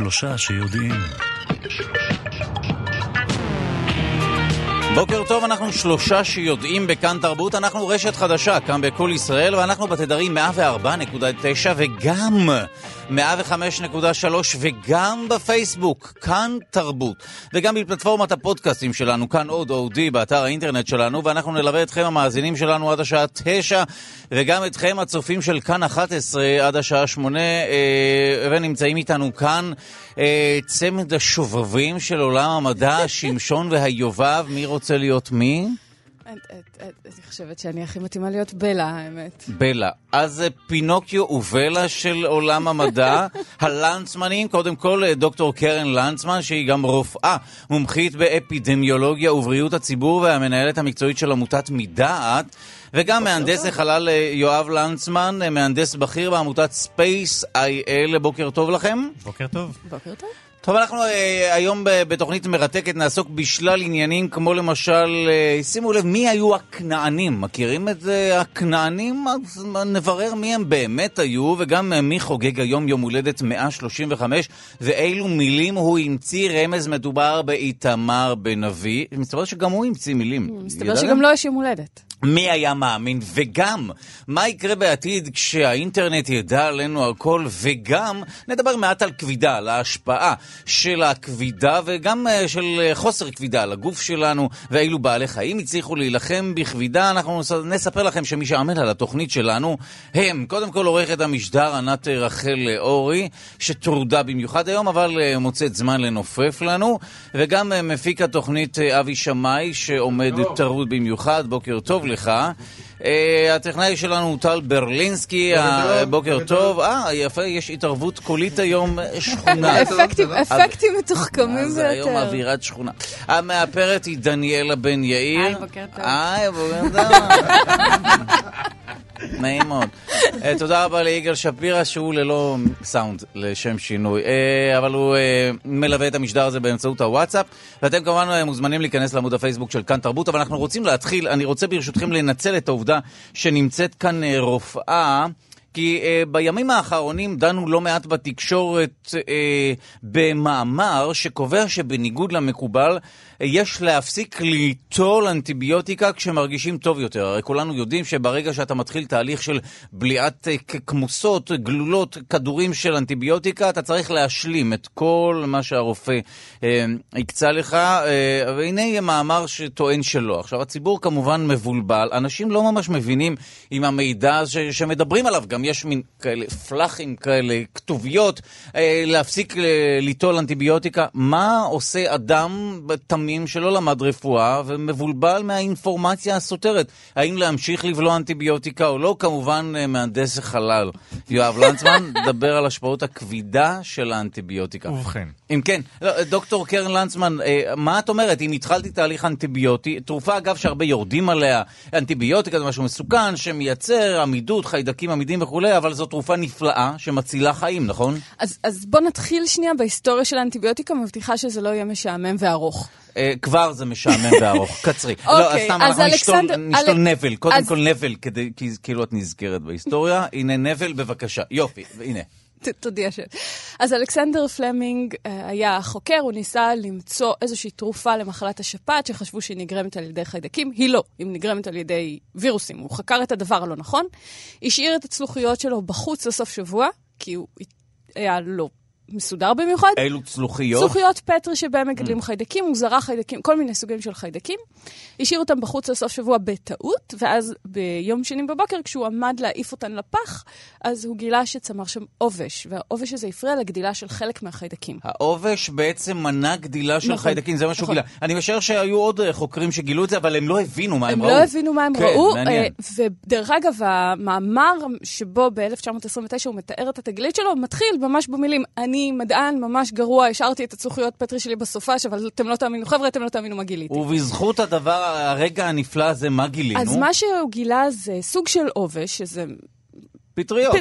שלושה שיודעים. בוקר טוב, אנחנו שלושה שיודעים בכאן תרבות, אנחנו רשת חדשה כאן בכל ישראל, ואנחנו בתדרים 104.9 וגם 105.3 וגם בפייסבוק, כאן תרבות, וגם בפלטפורמת הפודקאסטים שלנו, כאן עוד אודי, באתר האינטרנט שלנו, ואנחנו נלווה אתכם המאזינים שלנו עד השעה 9, וגם אתכם הצופים של כאן 11 עד השעה 8, ונמצאים איתנו כאן צמד השובבים של עולם המדע, שמשון והיובב. מי רוצה להיות מי? אני חושבת שאני הכי מתאימה להיות בלה, האמת. בלה. אז פינוקיו ובלה של עולם המדע. הלנצמנים, קודם כל דוקטור קרן לנצמן, שהיא גם רופאה מומחית באפידמיולוגיה ובריאות הציבור, והמנהלת המקצועית של עמותת מדעת, וגם מהנדס החלל יואב לנצמן, מהנדס בכיר בעמותת ספייס IL. בוקר טוב לכם. בוקר טוב. בוקר טוב. טוב, אנחנו היום בתוכנית מרתקת נעסוק בשלל עניינים, כמו למשל, שימו לב, מי היו הכנענים? מכירים את זה, הכנענים? אז נברר מי הם באמת היו, וגם מי חוגג היום יום הולדת 135, ואילו מילים הוא המציא. רמז, מדובר באיתמר בן אבי. מסתבר שגם הוא המציא מילים. מסתבר שגם לא יש יום הולדת. מי היה מאמין? וגם, מה יקרה בעתיד כשהאינטרנט ידע עלינו הכל? וגם, נדבר מעט על כבידה, על ההשפעה של הכבידה, וגם של חוסר כבידה על הגוף שלנו, ואילו בעלי חיים הצליחו להילחם בכבידה. אנחנו נספר לכם שמי שעמל על התוכנית שלנו הם, קודם כל עורכת המשדר ענת רחל אורי, שטרודה במיוחד היום, אבל מוצאת זמן לנופף לנו, וגם מפיק התוכנית אבי שמאי, שעומד טרוד במיוחד. בוקר טוב לך. הטכנאי שלנו הוא טל ברלינסקי. בוקר טוב. יפה, יש התערבות קולית היום, שכונה. אפקטים מתוחכמים ביותר. היום אווירת שכונה. המאפרת היא דניאלה בן יאיר. היי, בוקר טוב. בוקר טוב. נעים מאוד. תודה רבה ליגאל שפירא, שהוא ללא סאונד לשם שינוי, אבל הוא מלווה את המשדר הזה באמצעות הוואטסאפ, ואתם כמובן מוזמנים להיכנס לעמוד הפייסבוק של כאן תרבות. אבל אנחנו רוצים להתחיל, אני רוצה ברשותכם לנצל את העובדה שנמצאת כאן רופאה, כי בימים האחרונים דנו לא מעט בתקשורת במאמר שקובע שבניגוד למקובל יש להפסיק ליטול אנטיביוטיקה כשמרגישים טוב יותר. הרי כולנו יודעים שברגע שאתה מתחיל תהליך של בליעת כמוסות, גלולות, כדורים של אנטיביוטיקה, אתה צריך להשלים את כל מה שהרופא יקצה לך, והנה מאמר שטוען שלא. עכשיו, הציבור כמובן מבולבל, אנשים לא ממש מבינים עם המידע שמדברים עליו, גם יש מין כאלה פלחים כאלה, כתוביות, להפסיק ליטול אנטיביוטיקה. מה עושה אדם תמים שלא למד רפואה ומבולבל מהאינפורמציה הסותרת? האם להמשיך לבלוע אנטיביוטיקה או לא? כמובן מהנדס החלל יואב לנצמן דבר על השפעות הכבידה של האנטיביוטיקה. ובכן. אם כן, דוקטור קרן לנצמן, מה את אומרת? אם התחלתי תהליך אנטיביוטי, תרופה אגב שהרבה יורדים עליה, אנטיביוטיקה זה משהו מסוכן שמייצר עמידות, חיידקים עמידים וכו', אבל זו תרופה נפלאה שמצילה חיים, נכון? אז בוא נתחיל שנייה בהיסטוריה של האנטיביוטיקה, מבטיחה שזה לא יהיה משעמם וארוך. כבר זה משעמם וארוך, קצרי. לא, סתם אנחנו נשתול נבל, קודם כל נבל, כי כאילו את נזכרת בהיסטוריה. הנה נבל, בבקשה. יופי, הנה. תודיע ש... אז אלכסנדר פלמינג היה חוקר, הוא ניסה למצוא איזושהי תרופה למחלת השפעת שחשבו שהיא נגרמת על ידי חיידקים. היא לא, היא נגרמת על ידי וירוסים. הוא חקר את הדבר הלא נכון, השאיר את הצלוחיות שלו בחוץ לסוף שבוע, כי הוא היה לא מסודר במיוחד. אילו צלוחיות? צלוחיות פטרי שבהם מגדלים חיידקים, הוא זרע חיידקים, כל מיני סוגים של חיידקים. השאיר אותם בחוץ לסוף שבוע בטעות, ואז ביום שני בבוקר, כשהוא עמד להעיף אותן לפח, אז הוא גילה שצמח שם עובש, והעובש הזה הפריע לגדילה של חלק מהחיידקים. העובש בעצם מנע גדילה של חיידקים, זה מה שהוא גילה. אני משער שהיו עוד חוקרים שגילו את זה, אבל הם לא הבינו מה הם ראו. הם לא הבינו מה הם ראו, ודרך אגב, המאמר שבו ב-1929 הוא מתאר את התגלית שלו, מתחיל ממש במילים, אני מדען ממש גרוע, השארתי את הצלוחיות פטרי שלי בסופש, אבל אתם לא תאמינו, חבר'ה, אתם לא תאמינו מה גיליתי. ובזכות הדבר, הרגע הנפלא הזה, מה גילינו? אז מה שהוא גילה זה סוג של עובש, שזה... פטריות.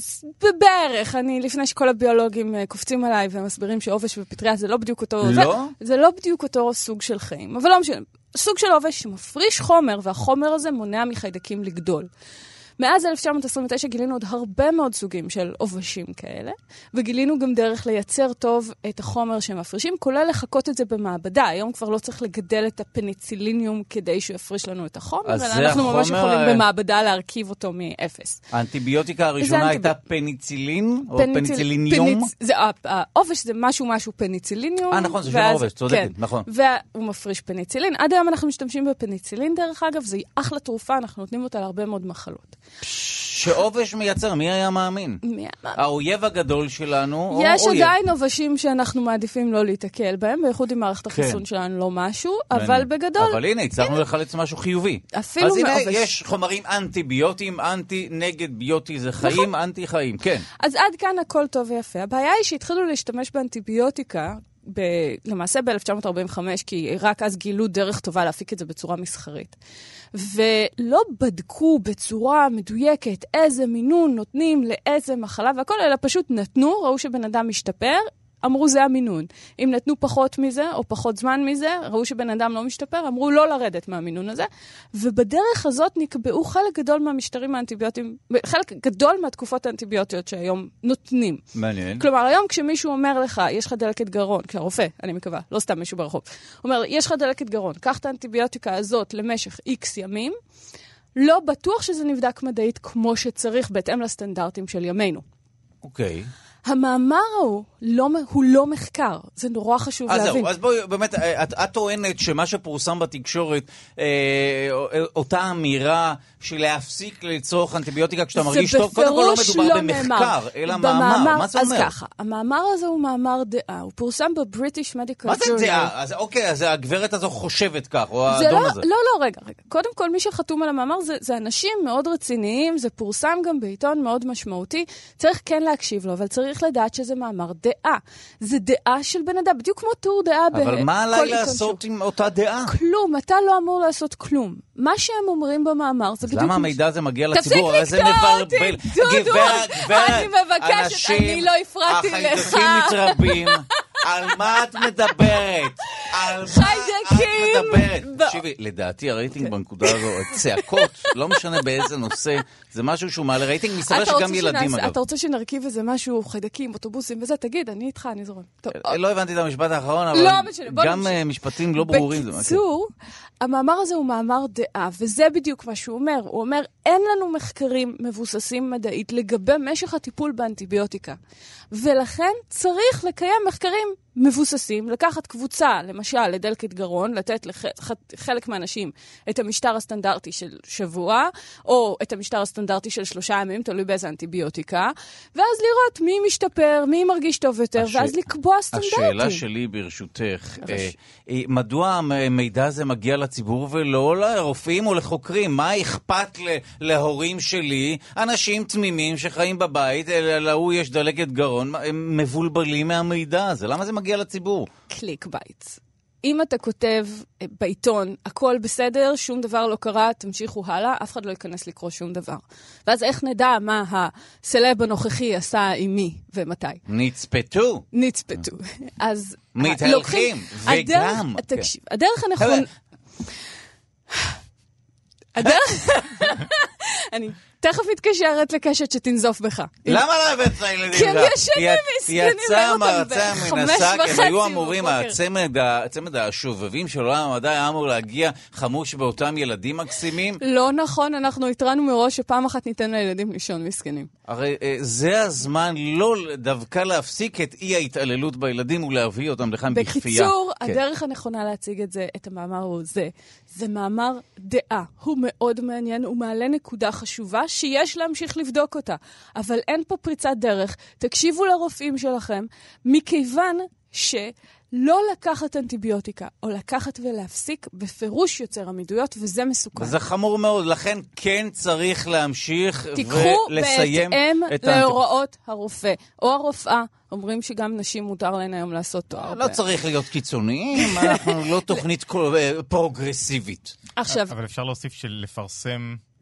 בערך, לפני שכל הביולוגים קופצים עליי ומסבירים שעובש ופטריה זה לא בדיוק אותו... לא? זה לא בדיוק אותו סוג של חיים, אבל לא משנה. סוג של עובש שמפריש חומר, והחומר הזה מונע מחיידקים לגדול. מאז 1929 גילינו עוד הרבה מאוד סוגים של עובשים כאלה, וגילינו גם דרך לייצר טוב את החומר שהם מפרישים, כולל לחכות את זה במעבדה. היום כבר לא צריך לגדל את הפניציליניום כדי שהוא יפריש לנו את החומר, אלא אנחנו ממש יכולים במעבדה להרכיב אותו מאפס. האנטיביוטיקה הראשונה הייתה פניצילין, או פניציליניום? העובש זה משהו פניציליניום. נכון, זה שם העובש, צודקת, נכון. והוא מפריש פניצילין. עד היום אנחנו משתמשים בפניצילין, דרך אגב, זה אחלה תרופה, אנחנו נותנים אותה להרבה מאוד מחלות. שעובש מייצר, מי היה מאמין? האויב הגדול שלנו, יש עדיין עובשים שאנחנו מעדיפים לא להתקל בהם, בייחוד עם מערכת החיסון שלנו לא משהו, אבל בגדול... אבל הנה, הצלחנו לחלץ משהו חיובי. אפילו אז הנה, יש חומרים אנטיביוטיים, אנטי נגד ביוטי, זה חיים, אנטי חיים, כן. אז עד כאן הכל טוב ויפה. הבעיה היא שהתחילו להשתמש באנטיביוטיקה, למעשה ב-1945, כי רק אז גילו דרך טובה להפיק את זה בצורה מסחרית. ולא בדקו בצורה מדויקת איזה מינון נותנים לאיזה מחלה והכל, אלא פשוט נתנו, ראו שבן אדם משתפר, אמרו זה המינון. אם נתנו פחות מזה או פחות זמן מזה, ראו שבן אדם לא משתפר, אמרו לא לרדת מהמינון הזה. ובדרך הזאת נקבעו חלק גדול מהמשטרים האנטיביוטיים, חלק גדול מהתקופות האנטיביוטיות שהיום נותנים. מעניין. כלומר, היום כשמישהו אומר לך, יש לך דלקת גרון, כרופא, אני מקווה, לא סתם מישהו ברחוב, אומר, יש לך דלקת גרון, קח את האנטיביוטיקה הזאת למשך X ימים, לא בטוח שזה נבדק מדעית כמו שצריך בהתאם לסטנדרטים של ימינו. אוקיי. המאמר הוא לא מחקר, זה נורא חשוב להבין. אז בואי, באמת, את טוענת שמה שפורסם בתקשורת, אותה אמירה של להפסיק לצורך אנטיביוטיקה כשאתה מרגיש טוב, קודם כל לא מדובר במחקר, אלא מאמר. מה זה אומר? אז ככה, המאמר הזה הוא מאמר דעה, הוא פורסם בבריטיש מדיקל ג'ורנל. מה זה דעה? אז אוקיי, אז הגברת הזו חושבת כך, או האדון הזה. לא, רגע. קודם כל, מי שחתום על המאמר זה אנשים מאוד רציניים, זה פורסם גם בעיתון מאוד משמעותי, צריך כן להקשיב לו, אבל צריך לדעת שזה מאמר דעה. זה דעה של בן אדם, בדיוק כמו טור דעה בכל עיתון. אבל מה עליי לעשות עם אותה דעה? כלום, אתה לא אמור לעשות כלום. מה שהם אומרים במאמר זה בדיוק... למה המידע הזה מגיע לציבור? תפסיק לקטוע אותי, דודו! אני מבקשת, אני לא הפרעתי לך. החיידקים מתרבים. על מה את מדברת? חיידקים! תקשיבי, לדעתי הרייטינג בנקודה הזו, צעקות, לא משנה באיזה נושא, זה משהו שהוא מעלה רייטינג, מסתבר שגם ילדים אגב. אתה רוצה שנרכיב איזה משהו, חיידקים, אוטובוסים וזה, תגיד, אני איתך, אני זורם. לא הבנתי את המשפט האחרון, אבל גם משפטים לא ברורים. בקיצור, המאמר הזה הוא מאמר דעה, וזה בדיוק מה שהוא אומר. הוא אומר, אין לנו מחקרים מבוססים מדעית לגבי משך הטיפול באנטיביוטיקה. ולכן צריך לקיים מחקרים מבוססים, לקחת קבוצה, למשל, לדלקת גרון, לתת לחלק מהאנשים את המשטר הסטנדרטי של שבוע, או את המשטר הסטנדרטי של 3 ימים, תלוי באיזה אנטיביוטיקה, ואז לראות מי משתפר, מי מרגיש טוב יותר, ואז לקבוע סטנדרטים. השאלה שלי ברשותך, מדוע המידע הזה מגיע לציבור ולא לרופאים או לחוקרים? מה אכפת להורים שלי, אנשים תמימים שחיים בבית, אלא יש דלקת גרון, הם מבולבלים מהמידע הזה. למה זה מגיע לציבור? קליק בייט. אם אתה כותב בעיתון, הכל בסדר, שום דבר לא קרה, תמשיכו הלאה, אף אחד לא ייכנס לקרוא שום דבר. ואז איך נדע מה הסלב הנוכחי עשה עם מי ומתי? נצפתו. אז מתהלכים, וגם. תקשיב, הדרך הנכון... אני תכף מתקשרת לקשת שתנזוף בך. למה לא הבאת את הילדים? כי הם ישנים מסכנים. יצא מרצה מנסה, הם היו אמורים, הצמד השובבים של עולם המדע היה אמור להגיע חמוש באותם ילדים מקסימים. לא נכון, אנחנו התרענו מראש שפעם אחת ניתן לילדים לישון מסכנים. הרי זה הזמן לא דווקא להפסיק את אי ההתעללות בילדים ולהביא אותם לכאן בכפייה. בקיצור, הדרך הנכונה להציג את זה, את המאמר הוא זה מאמר דעה. הוא מאוד מעניין, הוא מעלה נקודה חשובה שיש להמשיך לבדוק אותה. אבל אין פה פריצת דרך. תקשיבו לרופאים שלכם, מכיוון שלא לקחת אנטיביוטיקה, או לקחת ולהפסיק, בפירוש יוצר עמידויות, וזה מסוכן. וזה חמור מאוד, לכן כן צריך להמשיך ולסיים תיקחו בהתאם להוראות הרופא, או הרופאה. אומרים שגם נשים מותר להן היום לעשות תואר. לא צריך להיות קיצוניים, אנחנו לא תוכנית פרוגרסיבית. אבל אפשר להוסיף שלפרסם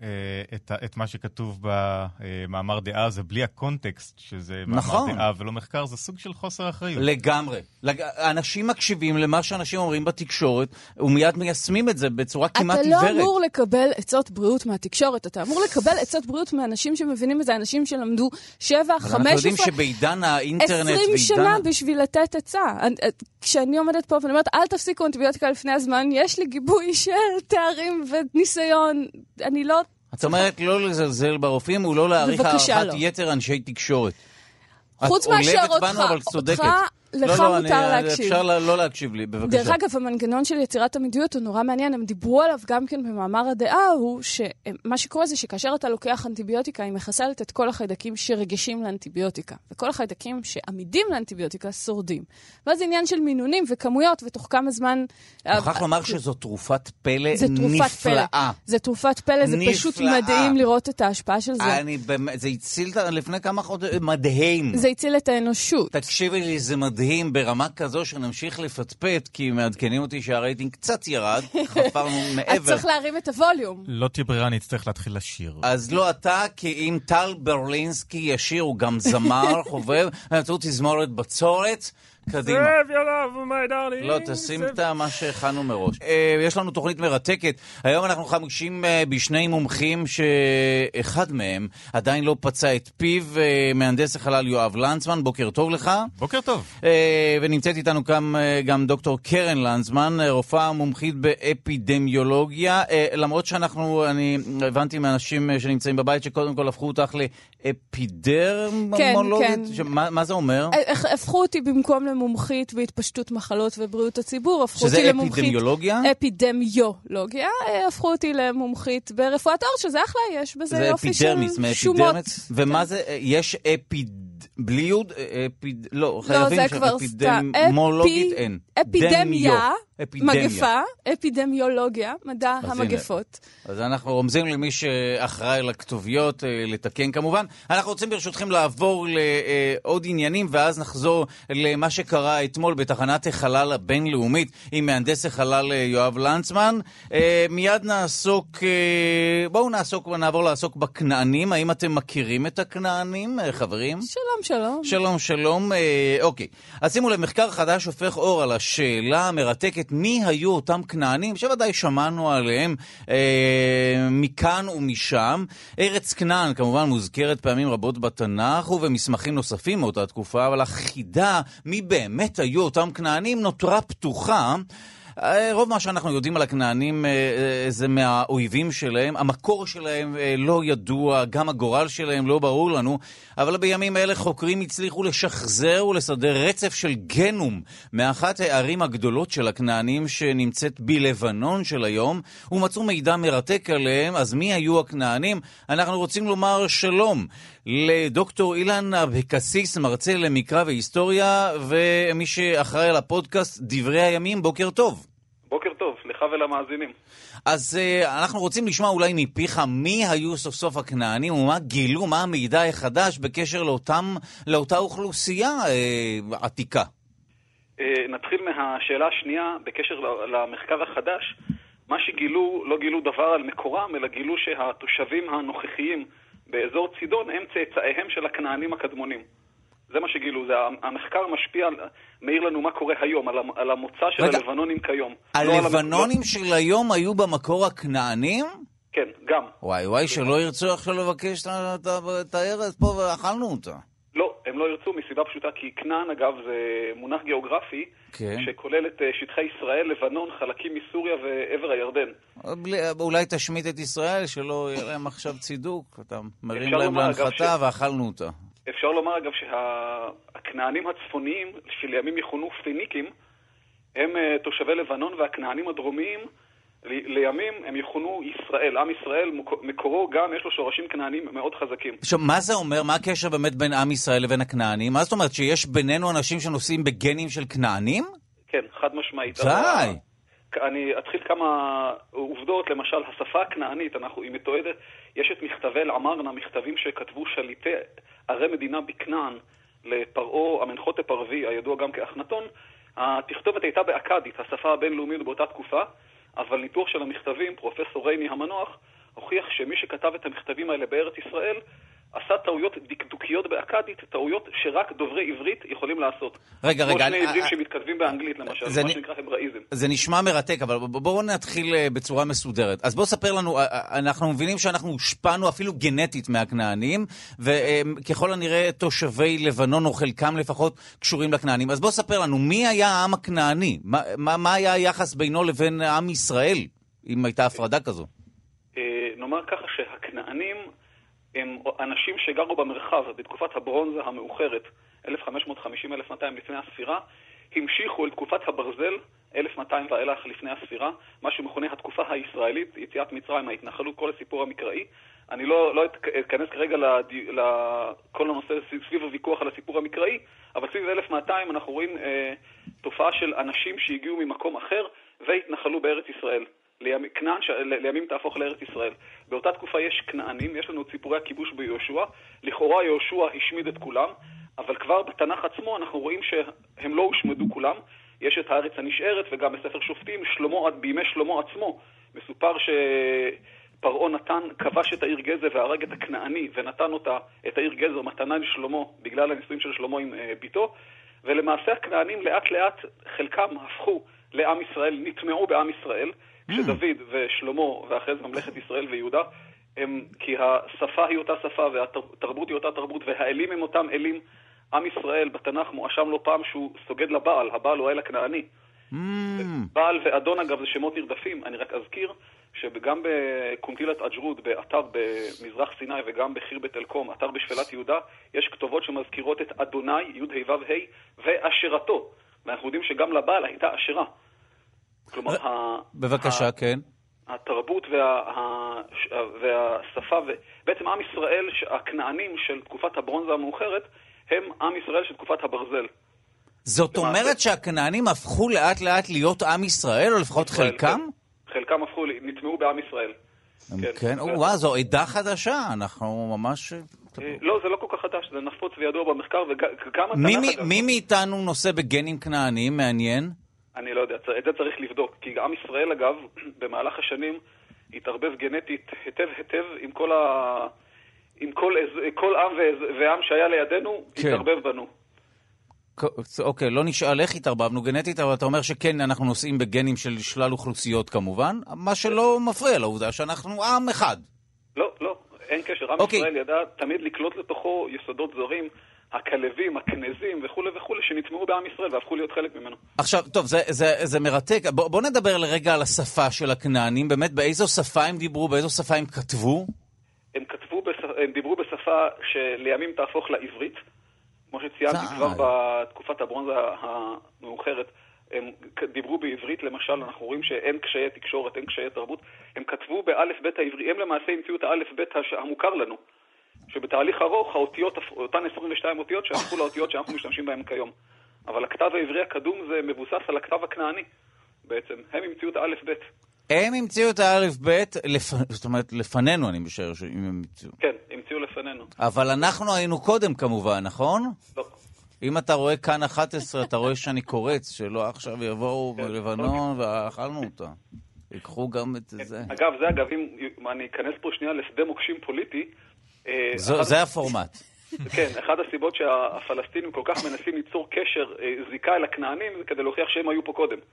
את מה שכתוב במאמר דעה, זה בלי הקונטקסט, שזה נכון. מאמר דעה ולא מחקר, זה סוג של חוסר אחריות. לגמרי. אנשים מקשיבים למה שאנשים אומרים בתקשורת, ומיד מיישמים את זה בצורה כמעט עיוורת. אתה לא אמור לקבל עצות בריאות מהתקשורת, אתה אמור לקבל עצות בריאות מאנשים שמבינים את זה, אנשים שלמדו 7, 15, אנחנו יודעים שבעידן האינטרנט 20 שנה בשביל לתת עצה. כשאני עומדת פה ואני אומרת, אל תפסיקו אנטיביוטיקה לפני הזמן, יש לי גיבוי של תארים וניסיון. אני לא... את אומרת לא לזלזל ברופאים ולא להעריך הערכת יתר אנשי תקשורת. חוץ מאשר אותך, לך מותר להקשיב. אפשר לא להקשיב לי, בבקשה. דרך אגב, המנגנון של יצירת עמידות הוא נורא מעניין, הם דיברו עליו גם כן במאמר הדעה, הוא שמה שקורה זה שכאשר אתה לוקח אנטיביוטיקה, היא מחסלת את כל החיידקים שרגישים לאנטיביוטיקה, וכל החיידקים שעמידים לאנטיביוטיקה שורדים. ואז זה עניין של מינונים וכמויות, ותוך כמה זמן... מוכרח לומר שזו תרופת פלא נפלאה. זה תרופת פלא, זה פשוט מדהים לראות את ההשפעה של זה. זה הציל לפני כמה חודשים, מדהים. זה הציל את האנושות. תקשיבי לי, זה מדהים ברמה כזו שנמשיך לפטפט, כי מעדכנים אותי שהרייטינג קצת ירד, חפרנו מעבר. אז צריך להרים את הווליום. לא תהיה ברירה, נצטרך להתחיל לשיר. אז לא אתה, כי אם טל ברלינסקי ישיר, הוא גם זמר, חובב, באמצעות תזמורת בצורת, קדימה. לא, תשים את מה שהכנו מראש. יש לנו תוכנית מרתקת. היום אנחנו חמושים בשני מומחים שאחד מהם עדיין לא פצע את פיו, מהנדס החלל יואב לנצמן. בוקר טוב לך. בוקר טוב. ונמצאת איתנו גם דוקטור קרן לנצמן, רופאה מומחית באפידמיולוגיה. למרות אני הבנתי מאנשים שנמצאים בבית שקודם כל הפכו אותך לאפידרמולוגית. מה זה אומר? הפכו אותי במקום מומחית בהתפשטות מחלות ובריאות הציבור, הפכו שזה אותי למומחית... אפידמיולוגיה? אפידמיולוגיה. הפכו אותי למומחית ברפואת עור, שזה אחלה, יש בזה יופי של שומות. ומה זה? יש בלי יוד? לא, חייבים לא, שאפידמולוגית אין. אפידמיה, מגפה, אפידמיולוגיה, מדע המגפות. אז אנחנו רומזים למי שאחראי לכתוביות, לתקן כמובן. אנחנו רוצים ברשותכם לעבור לעוד עניינים, ואז נחזור למה שקרה אתמול בתחנת החלל הבינלאומית עם מהנדס החלל יואב לנצמן. מיד נעבור לעסוק בכנענים. האם אתם מכירים את הכנענים, חברים? שלום. שלום. אוקיי. אז שימו לב, מחקר חדש הופך אור על השאלה המרתקת מי היו אותם כנענים, שוודאי שמענו עליהם מכאן ומשם. ארץ כנען כמובן מוזכרת פעמים רבות בתנ"ך ובמסמכים נוספים מאותה תקופה, אבל החידה מי באמת היו אותם כנענים נותרה פתוחה. רוב מה שאנחנו יודעים על הכנענים זה מהאויבים שלהם, המקור שלהם לא ידוע, גם הגורל שלהם לא ברור לנו, אבל בימים אלה חוקרים הצליחו לשחזר ולסדר רצף של גנום מאחת הערים הגדולות של הכנענים שנמצאת בלבנון של היום, ומצאו מידע מרתק עליהם. אז מי היו הכנענים? אנחנו רוצים לומר שלום לדוקטור אילן אבקסיס, מרצה למקרא והיסטוריה, ומי שאחראי על הפודקאסט דברי הימים. בוקר טוב. בוקר טוב, לך ולמאזינים. אז אנחנו רוצים לשמוע אולי מפיך מי היו סוף סוף הכנענים ומה גילו, מה המידע החדש בקשר לאותה אוכלוסייה עתיקה. נתחיל מהשאלה השנייה בקשר למחקר החדש. מה שגילו, לא גילו דבר על מקורם, אלא גילו שהתושבים הנוכחיים באזור צידון הם צאצאיהם של הכנענים הקדמונים. זה מה שגילו, המחקר משפיע, מאיר לנו מה קורה היום, על המוצא של הלבנונים כיום. הלבנונים של היום היו במקור הכנענים? כן, גם. וואי, שלא ירצו עכשיו לבקש את הארץ פה ואכלנו אותה. לא, הם לא ירצו מסיבה פשוטה, כי כנען אגב זה מונח גיאוגרפי, שכולל את שטחי ישראל, לבנון, חלקים מסוריה ועבר הירדן. אולי תשמיט את ישראל, שלא יראה להם עכשיו צידוק, אתה מרים להם להנחתה ואכלנו אותה. אפשר לומר אגב שהכנענים הצפוניים שלימים יכונו פיניקים הם תושבי לבנון, והכנענים הדרומיים לימים הם יכונו ישראל. עם ישראל מקורו גם יש לו שורשים כנענים מאוד חזקים. עכשיו, מה זה אומר? מה הקשר באמת בין עם ישראל לבין הכנענים? מה זאת אומרת? שיש בינינו אנשים שנושאים בגנים של כנענים? כן, חד משמעית. די! אני אתחיל כמה עובדות. למשל, השפה הכנענית, היא מתועדת, יש את מכתבי אל-עמרנה, מכתבים שכתבו שליטי ערי מדינה בכנען לפרעה, המנחותה פרבי, הידוע גם כאחנתון. התכתובת הייתה באקדית, השפה הבינלאומית באותה תקופה, אבל ניתוח של המכתבים, פרופסור רייני המנוח, הוכיח שמי שכתב את המכתבים האלה בארץ ישראל, עשה טעויות דקדוקיות באקדית, טעויות שרק דוברי עברית יכולים לעשות. רגע. כמו שני עברים שמתכתבים באנגלית, למשל, מה שנקרא הבראיזם. זה נשמע מרתק, אבל בואו נתחיל בצורה מסודרת. אז בואו ספר לנו, אנחנו מבינים שאנחנו הושפענו אפילו גנטית מהכנענים, וככל הנראה תושבי לבנון, או חלקם לפחות, קשורים לכנענים. אז בואו ספר לנו, מי היה העם הכנעני? מה היה היחס בינו לבין עם ישראל, אם הייתה הפרדה כזו? נאמר ככה שהכנענים הם אנשים שגרו במרחב בתקופת הברונזה המאוחרת, 1550-1200 לפני הספירה, המשיכו אל תקופת הברזל, 1200 ואילך לפני הספירה, מה שמכונה התקופה הישראלית, יציאת מצרים, ההתנחלות, כל הסיפור המקראי. אני לא אכנס כרגע לכל הנושא סביב הוויכוח על הסיפור המקראי, אבל סביב 1200 אנחנו רואים תופעה של אנשים שהגיעו ממקום אחר והתנחלו בארץ ישראל. כנען לימים תהפוך לארץ ישראל. באותה תקופה יש כנענים, יש לנו את סיפורי הכיבוש ביהושע. לכאורה יהושע השמיד את כולם, אבל כבר בתנ"ך עצמו אנחנו רואים שהם לא הושמדו כולם. יש את הארץ הנשארת, וגם בספר שופטים, בימי שלמה עצמו, מסופר שפרעה כבש את העיר גזר והרג את הכנעני, ונתן את העיר גזר מתנה לשלמה, בגלל הנישואים של שלמה עם ביתו. ולמעשה הכנענים לאט לאט, חלקם הפכו לעם ישראל, נטמעו בעם ישראל, כשדוד ושלמה ואחרי זה ממלכת ישראל ויהודה, כי השפה היא אותה שפה והתרבות היא אותה תרבות והאלים הם אותם אלים. עם ישראל בתנ"ך מואשם לא פעם שהוא סוגד לבעל, הבעל הוא האל הכנעני. בעל ואדון אגב זה שמות נרדפים. אני רק אזכיר שגם בקונטילת אג'רוד, באתר במזרח סיני וגם בחירבת אלקום, אתר בשפלת יהודה, יש כתובות שמזכירות את אדוני, י' ה' ו' ה' ואשרתו. ואנחנו יודעים שגם לבעל הייתה אשרה. כלומר, בבקשה, כן. התרבות והשפה, בעצם עם ישראל, הכנענים של תקופת הברונזה המאוחרת, הם עם ישראל של תקופת הברזל. זאת אומרת שהכנענים הפכו לאט לאט להיות עם ישראל, או לפחות חלקם? חלקם הפכו, נטמעו בעם ישראל. כן, וואו, זו עדה חדשה, אנחנו ממש... לא, זה לא כל כך חדש, זה נפוץ וידוע במחקר, וגם מי מאיתנו נושא בגנים כנעניים, מעניין? אני לא יודע, את זה צריך לבדוק, כי עם ישראל אגב, במהלך השנים, התערבב גנטית היטב עם כל עם ועם שהיה לידינו, התערבב בנו. אוקיי, לא נשאל איך התערבבנו גנטית, אבל אתה אומר שכן, אנחנו נושאים בגנים של שלל אוכלוסיות כמובן, מה שלא מפריע לעובדה שאנחנו עם אחד. לא, אין קשר. עם ישראל ידע תמיד לקלוט לתוכו יסודות זרים, הכלבים, הכנזים וכו' וכו' שנטמעו בעם ישראל והפכו להיות חלק ממנו. עכשיו, טוב, זה מרתק. בוא נדבר לרגע על השפה של הכנענים. באמת, באיזו שפה הם דיברו, באיזו שפה הם כתבו? הם דיברו בשפה שלימים תהפוך לעברית. כמו שציינתי כבר בתקופת הברונזה המאוחרת, הם דיברו בעברית, למשל, אנחנו רואים שאין קשיי תקשורת, אין קשיי תרבות. הם כתבו באלף בית העברי, הם למעשה המציאו את האלף בית המוכר לנו. שבתהליך ארוך האותיות, אותן 22 אותיות שהפכו לאותיות שאנחנו משתמשים בהן כיום. אבל הכתב העברי הקדום זה מבוסס על הכתב הכנעני. בעצם, הם המציאו את האלף בית. הם המציאו את האלף בית, זאת אומרת, לפנינו אני משער שאם הם המציאו. כן, המציאו לפנינו. אבל אנחנו היינו קודם כמובן, נכון? לא. אם אתה רואה כאן 11, אתה רואה שאני קורץ, שלא עכשיו יבואו בלבנון ואכלנו אותה. ייקחו גם את זה. אגב, אם אני אכנס פה שנייה לשדה מוקשים פוליטי, זה הפורמט. כן, אחד הסיבות שהפלסטינים כל כך מנסים ליצור קשר, זיקה אל הכנענים, זה כדי להוכיח שהם היו פה קודם.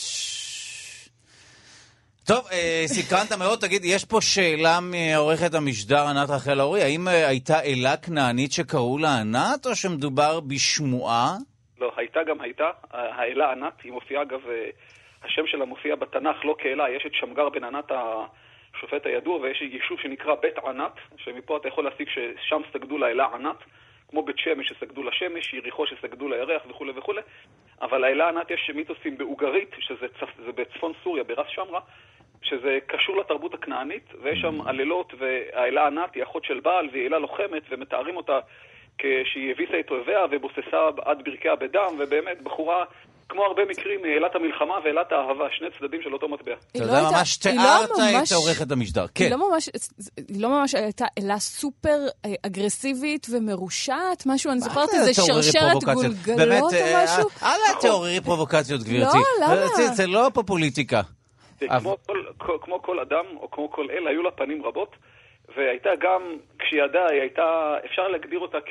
טוב, סקרנת מאוד, תגיד, יש פה שאלה מעורכת המשדר ענת רחל אורי, האם הייתה אלה כנענית שקראו לה ענת, או שמדובר בשמועה? לא, הייתה. האלה ענת, היא מופיעה אגב, השם שלה מופיע בתנ"ך לא כאלה, יש את שמגר בן ענת השופט הידוע, ויש יישוב שנקרא בית ענת, שמפה אתה יכול להסיק ששם סגדו לאלה ענת, כמו בית שמש שסגדו לשמש, יריחו שסגדו לירח וכו' וכו'. אבל האלה ענת יש מיתוסים באוגרית, שזה בצפון סוריה, ברס שמרה, שזה קשור לתרבות הכנענית, ויש שם עלילות, והאלה ענת היא אחות של בעל, והיא אלה לוחמת, ומתארים אותה כשהיא הביסה את אויביה, ובוססה עד ברכיה בדם, ובאמת בחורה, כמו הרבה מקרים, אלת המלחמה ואלת האהבה, שני צדדים של אותו מטבע. אתה יודע, ממש תיארת את עורכת המשדר. היא לא ממש הייתה אלה סופר אגרסיבית ומרושעת, משהו, אני זוכרת איזה שרשרת גולגלות או משהו. אל תעוררי פרובוקציות, גברתי. לא, למה? זה לא פופוליטיקה. כמו כל אדם, או כמו כל אל, היו לה פנים רבות, והייתה גם, כשהיא ידעה, אפשר להגדיר אותה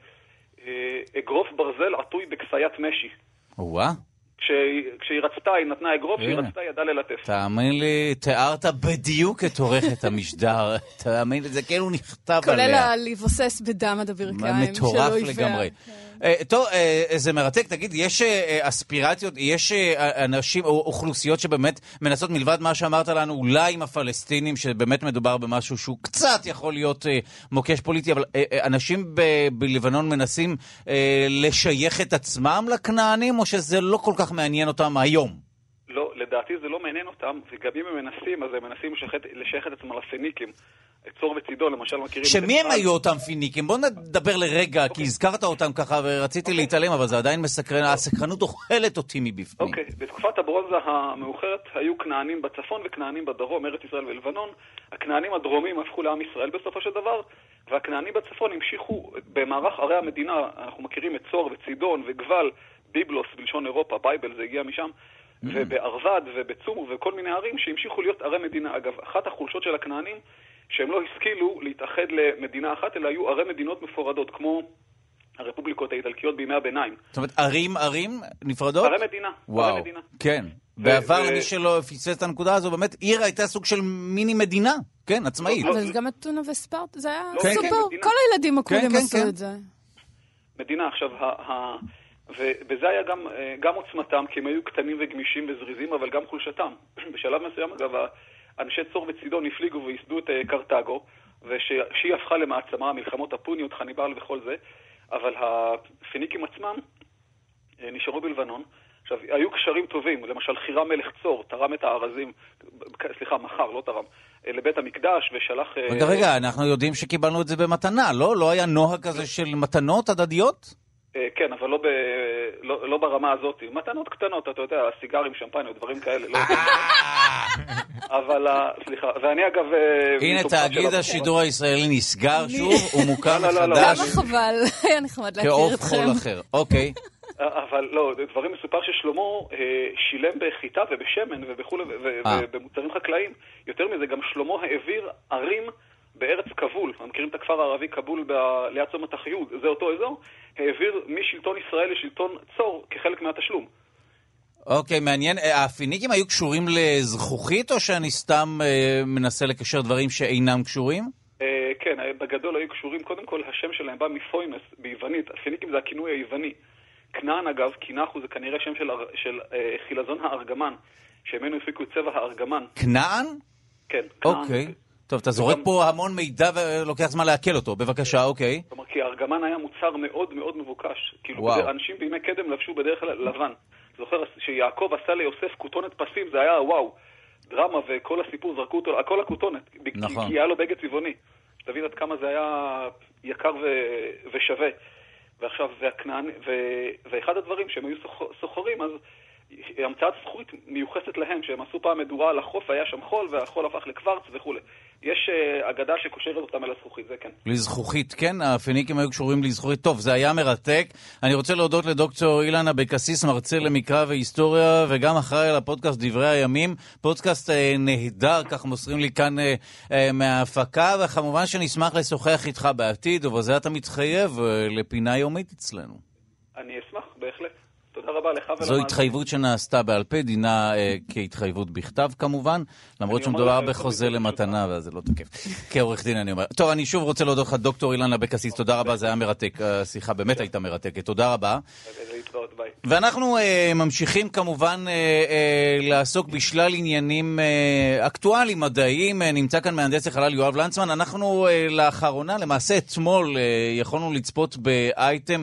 כאגרוף ברזל עטוי בכסיית משי. וואה. כשהיא רצתה, היא נתנה אגרוף, כשהיא רצתה, ידעה ללטף. תאמין לי, תיארת בדיוק את עורכת המשדר. תאמין לי, זה כאילו נכתב עליה. כולל להיבוסס בדם עד הברכיים. מטורף לגמרי. טוב, זה מרתק. תגיד, יש אספירציות, יש אנשים או אוכלוסיות שבאמת מנסות מלבד מה שאמרת לנו, אולי עם הפלסטינים, שבאמת מדובר במשהו שהוא קצת יכול להיות מוקש פוליטי, אבל אנשים בלבנון מנסים לשייך את עצמם לכנענים, או שזה לא כל כך מעניין אותם היום? לא, לדעתי זה לא מעניין אותם, וגם אם הם מנסים, אז הם מנסים לשייך את עצמם לפיניקים. צור וצידון, למשל, מכירים... שמי הם היו אותם פיניקים? בוא נדבר לרגע, כי הזכרת אותם ככה ורציתי להתעלם, אבל זה עדיין מסקרן, הסקרנות אוכלת אותי מבפנים. אוקיי, בתקופת הברונזה המאוחרת היו כנענים בצפון וכנענים בדרום, ארץ ישראל ולבנון. הכנענים הדרומים הפכו לעם ישראל בסופו של דבר, והכנענים בצפון המשיכו במערך ערי המדינה, אנחנו מכירים את צור וצידון וגבל, ביבלוס בלשון אירופה, בייבל, זה הגיע משם, ובערבד ובצומר וכל מיני ערים שהמשיכו להיות ערי מדינה. אגב, אחת החולשות של הכנענים שהם לא השכילו להתאחד למדינה אחת, אלא היו ערי מדינות מפורדות, כמו הרפובליקות האיטלקיות בימי הביניים. זאת אומרת, ערים נפרדות? ערי מדינה. וואו, ערי מדינה. כן. בעבר למי שלא פספס את הנקודה הזו, באמת עיר הייתה סוג של מיני מדינה, כן, עצמאית. אבל גם אתונה וספרט, זה היה סופר, כל הילדים הכולים עשו את זה. מדינה, עכשיו, ובזה היה גם עוצמתם, כי הם היו קטנים וגמישים וזריזים, אבל גם חולשתם. בשלב מסוים, אגב, אנשי צור וצידון הפליגו וייסדו את קרתגו, ושהיא הפכה למעצמה, מלחמות הפוניות, חניבל וכל זה, אבל הפיניקים עצמם נשארו בלבנון. עכשיו, היו קשרים טובים, למשל חירם מלך צור, תרם את הארזים, מחר, לא תרם, לבית המקדש ושלח... רגע, אנחנו יודעים שקיבלנו את זה במתנה, לא? לא היה נוהג כזה של מתנות הדדיות? כן, אבל לא ברמה הזאת. מתנות קטנות, אתה יודע, סיגרים, שמפניות, דברים כאלה. אבל, סליחה, ואני אגב... הנה, תאגיד השידור הישראלי נסגר שוב, הוא מוקם מחדש. כמה חבל, היה נחמד להכיר אתכם. כעוף חול אחר, אוקיי. אבל לא, דברים מסופר ששלמה שילם בחיטה ובשמן ובמוצרים חקלאיים. יותר מזה, גם שלמה העביר ערים בארץ כבול, מכירים את הכפר הערבי כבול ליד צומת אחיהוד, זה אותו אזור, העביר משלטון ישראל לשלטון צור כחלק מהתשלום. אוקיי, מעניין. הפיניקים היו קשורים לזכוכית, או שאני סתם מנסה לקשר דברים שאינם קשורים? כן, בגדול היו קשורים. קודם כל, השם שלהם בא מפוימס, ביוונית. הפיניקים זה הכינוי היווני. כנען, אגב, כינחו זה כנראה שם של חילזון הארגמן, שמנו הפיקו את צבע הארגמן. כנען? כן, כנען. אוקיי. טוב, אתה זורק פה המון מידע ולוקח זמן להקל אותו. בבקשה, אוקיי. כלומר, כי הארגמן היה מוצר מאוד מאוד מבוקש. כאילו, אנשים בימי קדם לבשו בדרך כלל לבן. זוכר שיעקב עשה ליוסף כותונת פסים, זה היה וואו. דרמה וכל הסיפור זרקו אותו, הכל הכותונת. נכון. כי היה לו בגד צבעוני. תבין עד כמה זה היה יקר ושווה. ועכשיו, ואחד הדברים שהם היו סוחרים, אז המצאת זכורית מיוחסת להם, שהם עשו פעם מדורה על החוף, היה שם חול, והחול הפך לקוורץ וכו'. יש אגדה שקושרת אותם אל הזכוכית, זה כן. לזכוכית, כן, הפיניקים היו קשורים לזכוכית. טוב, זה היה מרתק. אני רוצה להודות לדוקטור אילן אבקסיס, מרצה למקרא והיסטוריה, וגם אחראי על הפודקאסט דברי הימים. פודקאסט נהדר, כך מוסרים לי כאן מההפקה, וכמובן שנשמח לשוחח איתך בעתיד, ובזה אתה מתחייב לפינה יומית אצלנו. אני אשמח, בהחלט. תודה רבה לך ולמעלה. זו התחייבות שנעשתה בעל פה, דינה כהתחייבות בכתב כמובן, למרות שמדובר בחוזה למתנה, וזה לא תקף. כעורך דין אני אומר. טוב, אני שוב רוצה להודות לך, דוקטור אילן אבקסיס, תודה רבה, זה היה מרתק, השיחה באמת הייתה מרתקת, תודה רבה. ואנחנו ממשיכים כמובן לעסוק בשלל עניינים אקטואליים, מדעיים, נמצא כאן מהנדס החלל יואב לנצמן, אנחנו לאחרונה, למעשה אתמול, יכולנו לצפות באייטם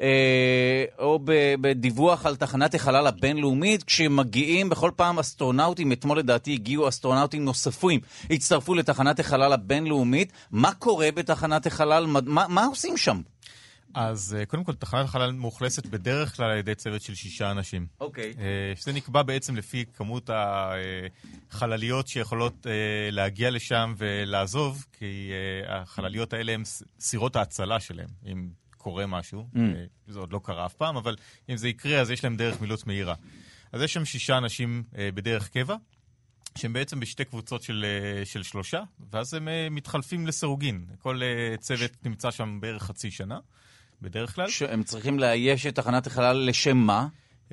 או בדיווח על תחנת החלל הבינלאומית, כשמגיעים בכל פעם אסטרונאוטים, אתמול לדעתי הגיעו אסטרונאוטים נוספים, הצטרפו לתחנת החלל הבינלאומית. מה קורה בתחנת החלל? מה עושים שם? אז קודם כל, תחנת החלל מאוכלסת בדרך כלל על ידי צוות של 6 אנשים. אוקיי. שזה נקבע בעצם לפי כמות החלליות שיכולות להגיע לשם ולעזוב, כי החלליות האלה הן סירות ההצלה שלהם, אם קורה משהו. זה עוד לא קרה אף פעם, אבל אם זה יקרה, אז יש להם דרך מילוט מהירה. אז יש שם 6 אנשים בדרך קבע, שהם בעצם בשתי קבוצות של 3, ואז הם מתחלפים לסירוגין. כל צוות נמצא שם בערך חצי שנה, בדרך כלל. הם צריכים לאייש את תחנת החלל לשם מה?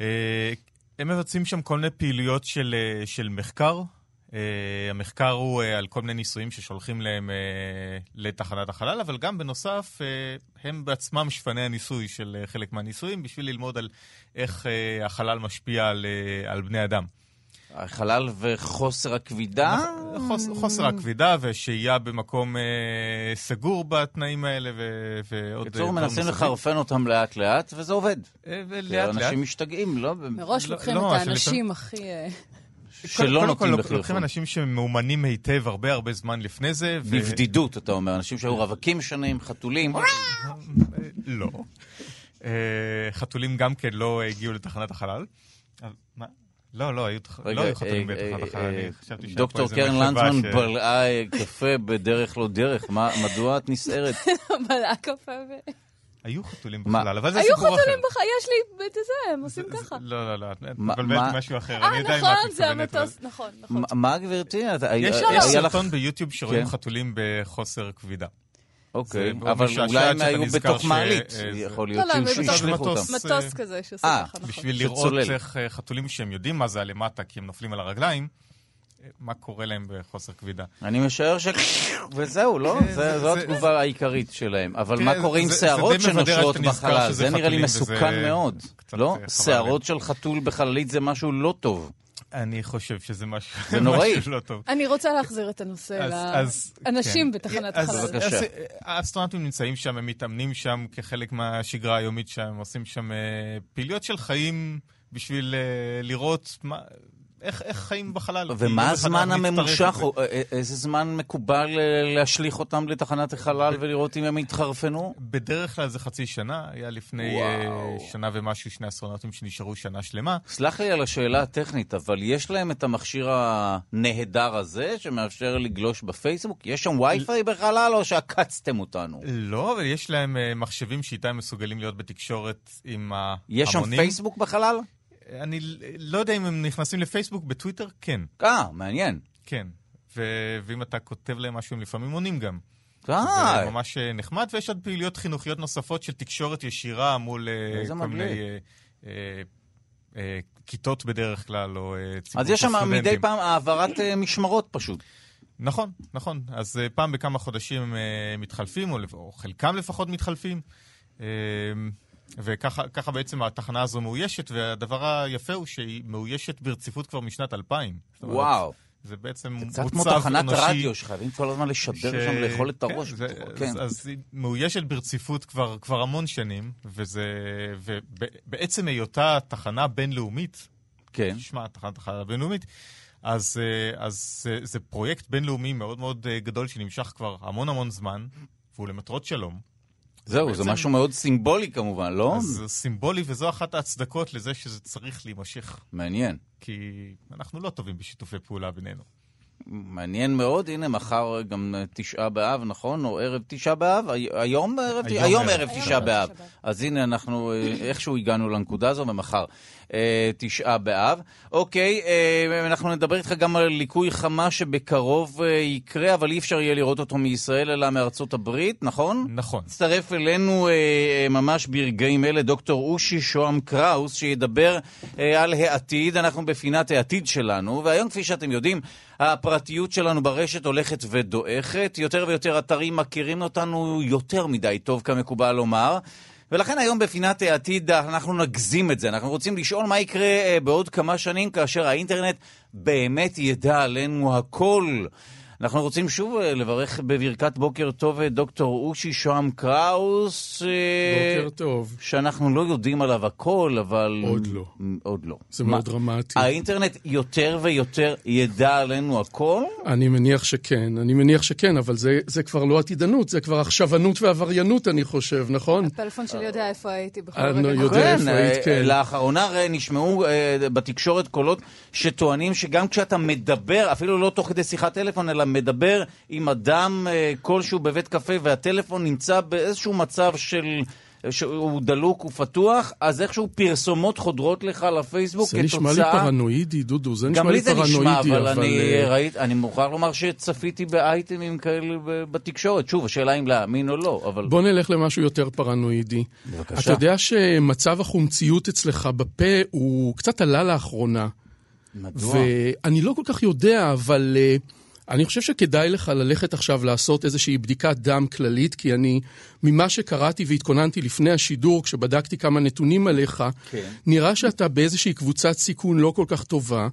הם מבצעים שם כל מיני פעילויות של מחקר. המחקר הוא על כל מיני ניסויים ששולחים להם לתחנת החלל, אבל גם בנוסף הם בעצמם שפני הניסוי של חלק מהניסויים, בשביל ללמוד על איך החלל משפיע על בני אדם. החלל וחוסר הכבידה? חוסר הכבידה ושהייה במקום סגור בתנאים האלה ועוד... בצור מנסים לחרפן אותם לאט לאט, וזה עובד. לאט לאט. אנשים משתגעים, לא? מראש לוקחים את האנשים הכי... שלא נותנים לחרפון. לוקחים אנשים שמאומנים היטב הרבה זמן לפני זה. בבדידות, אתה אומר. אנשים שהיו רווקים שנים, חתולים. לא. חתולים גם כן לא הגיעו לתחנת החלל. מה? לא, היו חתולים בתחנת החלל. דוקטור קרן לנדסמן בלעה קפה בדרך לא דרך. מדוע את נסערת? בלעה קפה היו חתולים בחלל, אבל זה סיפור אחר. היו חתולים בחלל, יש לי את זה, הם עושים ככה. לא, את מבלבלת משהו אחר. אני יודע נכון, זה המטוס, נכון. מה גברתי? יש סרטון ביוטיוב שרואים חתולים בחוסר כבידה. אוקיי, אבל אולי הם היו בתוך מעלית. יכול להיות שהשליחו אותם. מטוס כזה שעושה ככה. בשביל לראות איך חתולים שהם יודעים מה זה הלמטה, כי הם נופלים על הרגליים, מה קורה להם בחוסר כבידה. אני משער וזהו, לא? זו התגובה העיקרית שלהם. אבל מה קורה עם שערות שנושרות בחלל? זה נראה לי מסוכן מאוד. לא? שערות של חתול בחללית זה משהו לא טוב. אני חושב שזה משהו לא טוב. אני רוצה להחזיר את הנושא לאנשים בתחנת החלל. האסטרונאוטים נמצאים שם, הם מתאמנים שם כחלק מהשגרה היומית שם, הם עושים שם פעילויות של חיים בשביל לראות איך חיים בחלל. ומה הזמן הממושך? איזה זמן מקובל להשליך אותם לתחנת החלל ולראות אם הם יתחרפנו? בדרך כלל זה חצי שנה. היה לפני שנה ומשהו שני אסטרונאוטים שנשארו שנה שלמה. סלח לי על השאלה הטכנית, אבל יש להם את המכשיר הנהדר הזה שמאפשר לגלוש בפייסבוק? יש שם וי-פיי בחלל או שעקצתם אותנו? לא, אבל יש להם מחשבים שאיתם מסוגלים להיות בתקשורת עם ההמונים. יש שם פייסבוק בחלל? אני לא יודע אם הם נכנסים לפייסבוק, בטוויטר כן. מעניין. כן, ואם אתה כותב להם משהו, הם לפעמים עונים גם. זה ממש נחמד, ויש עוד פעילויות חינוכיות נוספות של תקשורת ישירה מול כל מיני כיתות בדרך כלל, או ציבור אז יש שם מדי פעם העברת משמרות פשוט. נכון. אז פעם בכמה חודשים מתחלפים, או חלקם לפחות מתחלפים. וככה בעצם התחנה הזו מאוישת, והדבר היפה הוא שהיא מאוישת ברציפות כבר משנת 2000. וואו. זה בעצם מוצב אנושי. קצת כמו תחנת רדיו שחייבים כל הזמן לשדר שם לאכול את הראש. אז היא מאוישת ברציפות כבר המון שנים, ובעצם היותה תחנה בינלאומית, שמה תחנת החלל בינלאומית, אז זה פרויקט בינלאומי מאוד מאוד גדול שנמשך כבר המון זמן, והוא למטרות שלום. זהו, זה משהו מאוד סימבולי כמובן, לא? זה סימבולי, וזו אחת ההצדקות לזה שזה צריך להימשך. מעניין. כי אנחנו לא טובים בשיתופי פעולה בינינו. מעניין מאוד, הנה מחר גם 9 באב, נכון? או ערב 9 באב? היום ערב 9 באב. אז הנה אנחנו איכשהו הגענו לנקודה הזו, ומחר 9 באב. אוקיי, אנחנו נדבר איתך גם על ליקוי חמה שבקרוב יקרה, אבל אי אפשר יהיה לראות אותו מישראל, אלא מארצות הברית, נכון? נכון. הצטרף אלינו ממש ברגעים אלה דוקטור אושי שוהם קראוס, שידבר על העתיד. אנחנו בפינת העתיד שלנו, והיום כפי שאתם יודעים, הפרטיות שלנו ברשת הולכת ודועכת, יותר ויותר אתרים מכירים אותנו יותר מדי טוב כמקובל לומר, ולכן היום בפינת העתיד אנחנו נגזים את זה. אנחנו רוצים לשאול מה יקרה בעוד כמה שנים כאשר האינטרנט באמת ידע עלינו הכל. אנחנו רוצים שוב לברך בברכת בוקר טוב דוקטור אושי שוהם קראוס. בוקר טוב. שאנחנו לא יודעים עליו הכל, אבל... עוד לא. זה מאוד דרמטי. האינטרנט יותר ויותר ידע עלינו הכל? אני מניח שכן, אבל זה כבר לא עתידנות, זה כבר עכשוונות ועבריינות, אני חושב, נכון? הפלאפון שלי יודע איפה הייתי בכל רגע. אני יודע איפה היית, כן. לאחרונה נשמעו בתקשורת קולות שטוענים שגם כשאתה מדבר, אפילו לא תוך כדי שיחת טלפון, אלא מדבר עם אדם כלשהו בבית קפה, והטלפון נמצא באיזשהו מצב של שהוא דלוק, הוא פתוח, אז איכשהו פרסומות חודרות לך לפייסבוק כתוצאה... זה נשמע לי פרנואידי, דודו, זה נשמע לי פרנואידי. גם לי זה נשמע, אבל אני מוכרח לומר שצפיתי באייטמים כאלה בתקשורת. שוב, השאלה אם להאמין או לא, אבל... בוא נלך למשהו יותר פרנואידי. בבקשה. אתה יודע שמצב החומציות אצלך בפה הוא קצת עלה לאחרונה. מדוע? ואני לא כל כך יודע, אבל אני חושב שכדאי לך ללכת עכשיו לעשות איזושהי בדיקת דם כללית, כי אני, ממה שקראתי והתכוננתי לפני השידור, כשבדקתי כמה נתונים עליך, כן. נראה שאתה באיזושהי קבוצת סיכון לא כל כך טובה,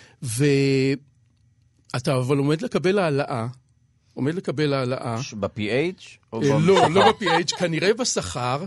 ואתה אבל עומד לקבל העלאה. ב-PH? לא ב-PH, כנראה בשכר,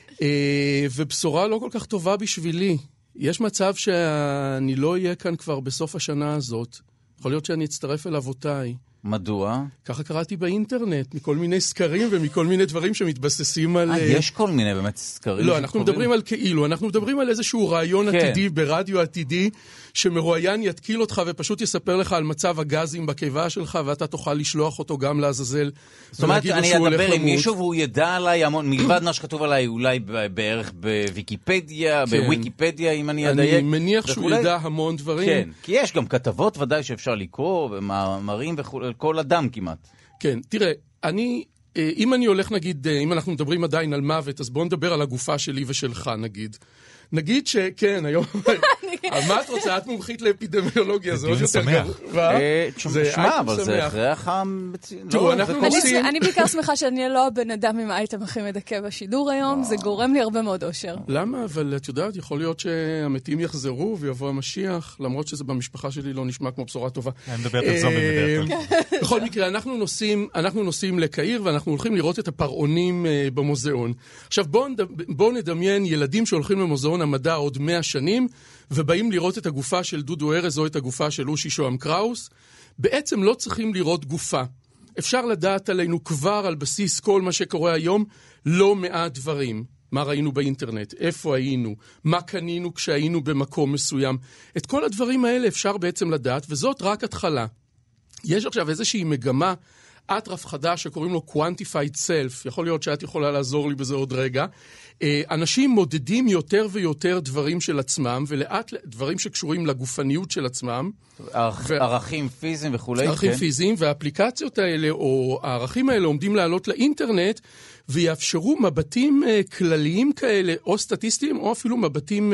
ובשורה לא כל כך טובה בשבילי. יש מצב שאני לא אהיה כאן כבר בסוף השנה הזאת. יכול להיות שאני אצטרף אל אבותיי. מדוע? ככה קראתי באינטרנט, מכל מיני סקרים ומכל מיני דברים שמתבססים על... יש כל מיני באמת סקרים. לא, אנחנו מדברים על כאילו, אנחנו מדברים על איזשהו רעיון עתידי ברדיו עתידי, שמרואיין יתקיל אותך ופשוט יספר לך על מצב הגזים בקיבה שלך, ואתה תוכל לשלוח אותו גם לעזאזל. זאת אומרת, אני אדבר עם מישהו והוא ידע עליי המון, מלבד מה שכתוב עליי, אולי בערך בוויקיפדיה, בוויקיפדיה, אם אני אדייק. אני מניח שהוא ידע המון דברים. כן, כי יש גם כתבות ודאי שאפשר לקרוא, מאמרים וכו', כל אדם כמעט. כן, תראה, אם אני הולך נגיד, אם אנחנו מדברים עדיין על מוות, אז בואו נדבר על הגופה שלי ושלך נגיד. נגיד שכן, היום... מה את רוצה? את מומחית לאפידמיולוגיה, זה עוד יותר גרוע. תשמע, אבל זה הכרח... תראו, אנחנו עושים... אני בעיקר שמחה שאני לא הבן אדם עם האייטם הכי מדכא בשידור היום, זה גורם לי הרבה מאוד אושר. למה? אבל את יודעת, יכול להיות שהמתים יחזרו ויבוא המשיח, למרות שזה במשפחה שלי לא נשמע כמו בשורה טובה. אני מדברת על זומבים בדרך כלל. בכל מקרה, אנחנו נוסעים לקהיר, ואנחנו הולכים לראות את הפרעונים במוזיאון. עכשיו, בואו נדמיין ילדים שהולכים למוזיאון המדע עוד 100 שנים, ובאים לראות את הגופה של דודו ארז או את הגופה של אושי שוהם קראוס. בעצם לא צריכים לראות גופה. אפשר לדעת עלינו כבר על בסיס כל מה שקורה היום, לא מעט דברים. מה ראינו באינטרנט, איפה היינו, מה קנינו כשהיינו במקום מסוים. את כל הדברים האלה אפשר בעצם לדעת, וזאת רק התחלה. יש עכשיו איזושהי מגמה, אטרף חדש שקוראים לו Quantified Self, יכול להיות שאת יכולה לעזור לי בזה עוד רגע. אנשים מודדים יותר ויותר דברים של עצמם, ולאט דברים שקשורים לגופניות של עצמם. ערכים פיזיים וכו'. ערכים פיזיים, והאפליקציות האלה, או הערכים האלה עומדים לעלות לאינטרנט, ויאפשרו מבטים כלליים כאלה, או סטטיסטיים, או אפילו מבטים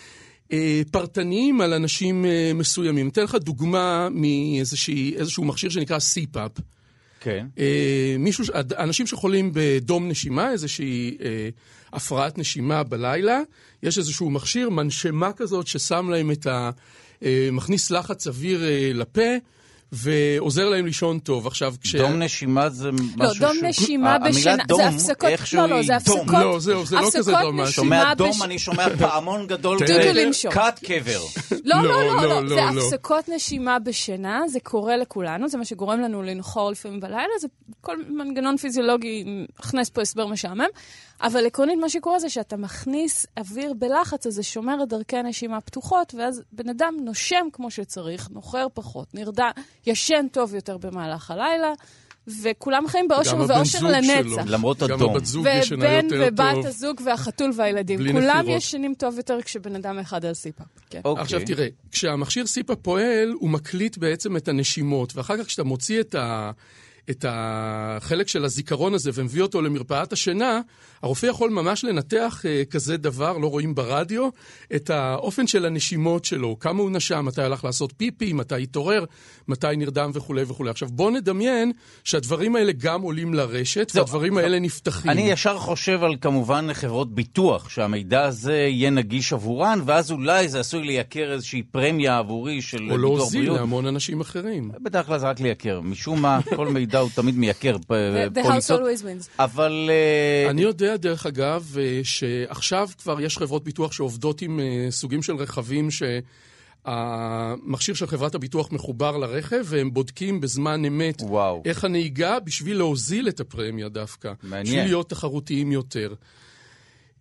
פרטניים על אנשים מסוימים. אתן לך דוגמה מאיזשהו מכשיר שנקרא CPAP. כן. אנשים שחולים בדום נשימה, איזושהי הפרעת נשימה בלילה, יש איזשהו מכשיר, מנשמה כזאת ששם להם מכניס לחץ אוויר לפה, ועוזר להם לישון טוב. עכשיו, דום נשימה זה משהו לא, דום נשימה בשינה, זה הפסקות, לא, זה הפסקות. לא, זה לא כזה דרמטי. שומע דום, אני שומע פעמון גדול, קט קבר. לא, זה הפסקות נשימה בשינה, זה קורה לכולנו, זה מה שגורם לנו לנחור לפעמים בלילה, זה כל מנגנון פיזיולוגי, מכנס פה הסבר משעמם, אבל עקרונית מה שקורה זה שאתה מכניס אוויר בלחץ, אז זה שומר את דרכי הנשימה פתוחות, ואז בן אדם נושם כמו שצריך, נוחר פחות, נרדם, ישן טוב יותר במהלך הלילה, וכולם חיים באושר ואושר לנצח. למרות הדום. גם הבת זוג ישנה יותר טוב. ובת הזוג והחתול והילדים. כולם ישנים טוב יותר כשבן אדם אחד על CPAP. עכשיו תראה, כשהמכשיר CPAP פועל, הוא מקליט בעצם את הנשימות, ואחר כך כשאתה מוציא את החלק של הזיכרון הזה ומביא אותו למרפאת השינה, הרופא יכול ממש לנתח כזה דבר, לא רואים ברדיו, את האופן של הנשימות שלו, כמה הוא נשם, מתי הלך לעשות פיפי, מתי התעורר, מתי נרדם וכו' וכו'. עכשיו בוא נדמיין שהדברים האלה גם עולים לרשת, והדברים האלה נפתחים. אני ישר חושב על כמובן חברות ביטוח, שהמידע הזה יהיה נגיש עבורן, ואז אולי זה עשוי לייקר איזושהי פרמיה עבורי של ביטוח בריאות. או להוזיל להמון אנשים אחרים. בדרך כלל זה רק לייקר. משום מה, כל מידע הוא תמיד מייקר. The house always wins. אבל... אני יודע דרך אגב, שעכשיו כבר יש חברות ביטוח שעובדות עם סוגים של רכבים שהמכשיר של חברת הביטוח מחובר לרכב, והם בודקים בזמן אמת איך הנהיגה בשביל להוזיל את הפרמיה דווקא. מעניין. בשביל להיות תחרותיים יותר.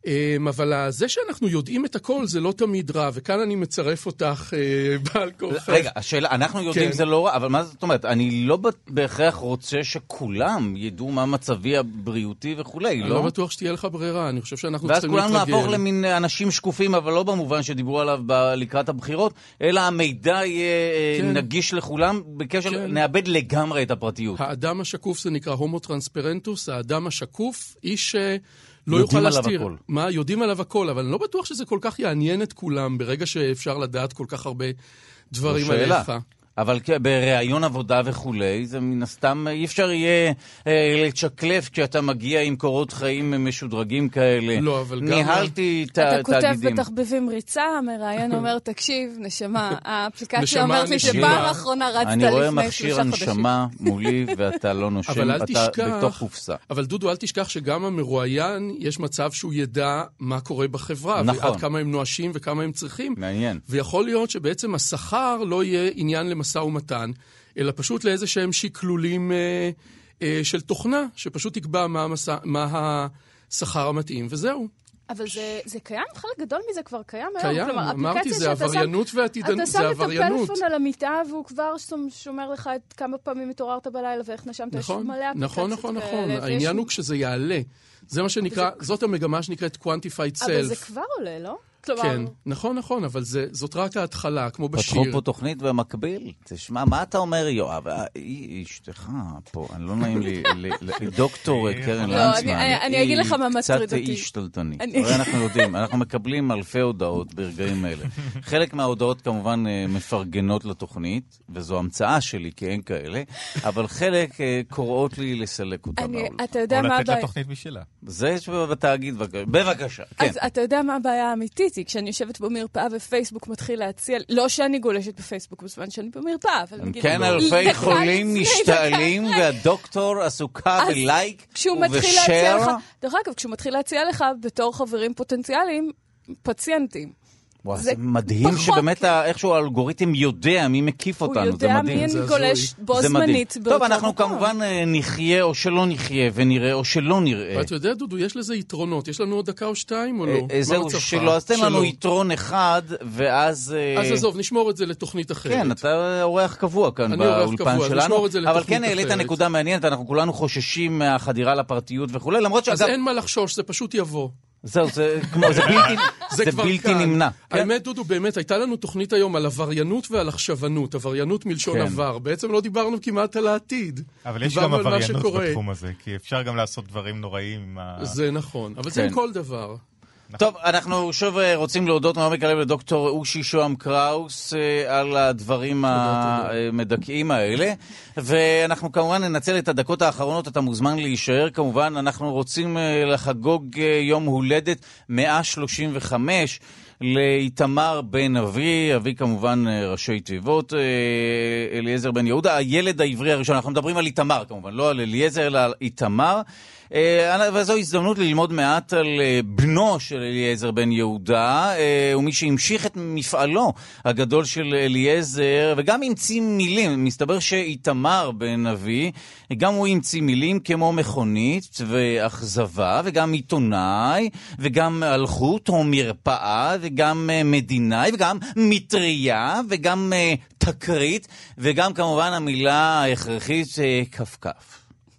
אבל זה שאנחנו יודעים את הכל זה לא תמיד רע, וכאן אני מצרף אותך בעל כורך. רגע, השאלה, אנחנו יודעים זה לא רע, אבל מה זאת אומרת? אני לא בהכרח רוצה שכולם ידעו מה מצבי הבריאותי וכולי, לא? אני לא בטוח שתהיה לך ברירה, אני חושב שאנחנו צריכים להתרגל. ואז כולנו נהפוך למין אנשים שקופים, אבל לא במובן שדיברו עליו לקראת הבחירות, אלא המידע יהיה נגיש לכולם, בקשר נאבד לגמרי את הפרטיות. האדם השקוף זה נקרא הומו טרנספרנטוס, האדם השקוף, איש לא יוכל להסתיר. מה? יודעים עליו הכל, אבל אני לא בטוח שזה כל כך יעניין את כולם, ברגע שאפשר לדעת כל כך הרבה דברים עליך. אבל ברעיון עבודה וכולי, זה מן הסתם אי אפשר יהיה לצ'קלף כשאתה מגיע עם קורות חיים משודרגים כאלה. לא, אבל גם... ניהלתי תאגידים. אתה כותב בתחביבים ריצה, המראיין אומר, תקשיב, נשמה, האפליקציה אומרת לי שפעם האחרונה רצת לפני 3 חודשים. אני רואה מכשיר הנשמה מולי ואתה לא נושם, אתה בתוך קופסה. אבל דודו, אל תשכח שגם המרואיין, יש מצב שהוא ידע מה קורה בחברה, נכון. ועד כמה הם נואשים וכמה הם צריכים. מעניין. ויכול להיות שבעצם השכר לא יהיה עניין משא ומתן, אלא פשוט לאיזה שהם שקלולים של תוכנה, שפשוט תקבע מה השכר המתאים, וזהו. אבל זה קיים, חלק גדול מזה כבר קיים היום. קיים, כלומר, אמרתי, זה עבריינות ועתידנות, זה עבריינות. אתה שם את הפלאפון על המיטה, והוא כבר שומר לך את כמה פעמים התעוררת בלילה, ואיך נשמת, יש מלא אפליקציות נכון. העניין הוא כשזה יעלה. זה מה שנקרא, זאת המגמה שנקראת quantified self. אבל זה כבר עולה, לא? כן, נכון, אבל זאת רק ההתחלה, כמו בשיר. פתחו פה תוכנית במקביל. תשמע, מה אתה אומר, יואב? אשתך פה, אני לא נעים לי, דוקטור קרן לנצמן, אני אגיד לך מה מטריד אותי. קצת איש תלתני. הרי אנחנו יודעים, אנחנו מקבלים אלפי הודעות ברגעים האלה. חלק מההודעות כמובן מפרגנות לתוכנית, וזו המצאה שלי, כי אין כאלה, אבל חלק קוראות לי לסלק אותה בעולם. אתה יודע מה או הבעיה? לתת לתוכנית בשלה. זה יש בתאגיד, בבקשה. אז אתה יודע מה הבעיה האמיתית? כשאני יושבת במרפאה ופייסבוק מתחיל להציע, לא שאני גולשת בפייסבוק בזמן שאני במרפאה, אבל נגיד... כן, אלפי חולים משתעלים, והדוקטור עסוקה בלייק ובשאר. דרך אגב, כשהוא מתחיל להציע לך בתור חברים פוטנציאליים, פציינטים. וואו, זה מדהים שבאמת איכשהו האלגוריתם יודע מי מקיף אותנו, זה מדהים. הוא יודע מי גולש בו זמנית. טוב, אנחנו כמובן נחיה או שלא נחיה, ונראה או שלא נראה. ואתה יודע, דודו, יש לזה יתרונות. יש לנו עוד דקה או 2 או לא? זהו, שלא. אז תן לנו יתרון אחד, ואז... אז עזוב, נשמור את זה לתוכנית אחרת. כן, אתה אורח קבוע כאן באולפן שלנו. אבל כן, העלית נקודה מעניינת, אנחנו כולנו חוששים מהחדירה לפרטיות וכולי, למרות אז אין מה לחשוש, זה פשוט יבוא. זהו, זה בלתי נמנע. האמת, דודו, באמת, הייתה לנו תוכנית היום על עבריינות ועל החשבנות. עבריינות מלשון עבר. בעצם לא דיברנו כמעט על העתיד. אבל יש גם עבריינות בתחום הזה, כי אפשר גם לעשות דברים נוראים. זה נכון, אבל זה עם כל דבר. טוב, אנחנו שוב רוצים להודות מעומק הלב לדוקטור אושי שוהם קראוס על הדברים המדכאים האלה, ואנחנו כמובן ננצל את הדקות האחרונות, אתה מוזמן להישאר כמובן, אנחנו רוצים לחגוג יום הולדת 135 לאיתמר בן אבי, אבי כמובן ראשי תיבות, אליעזר בן יהודה, הילד העברי הראשון, אנחנו מדברים על איתמר כמובן, לא על אליעזר אלא על איתמר, וזו הזדמנות ללמוד מעט על בנו של אליעזר בן יהודה, ומי שהמשיך את מפעלו הגדול של אליעזר, וגם המציא מילים. מסתבר שאיתמר בן אבי, גם הוא המציא מילים כמו מכונית ואכזבה, וגם עיתונאי, וגם אלחוט או מרפאה, וגם מדינאי, וגם מטריה, וגם תקרית, וגם כמובן המילה ההכרחית כפכף.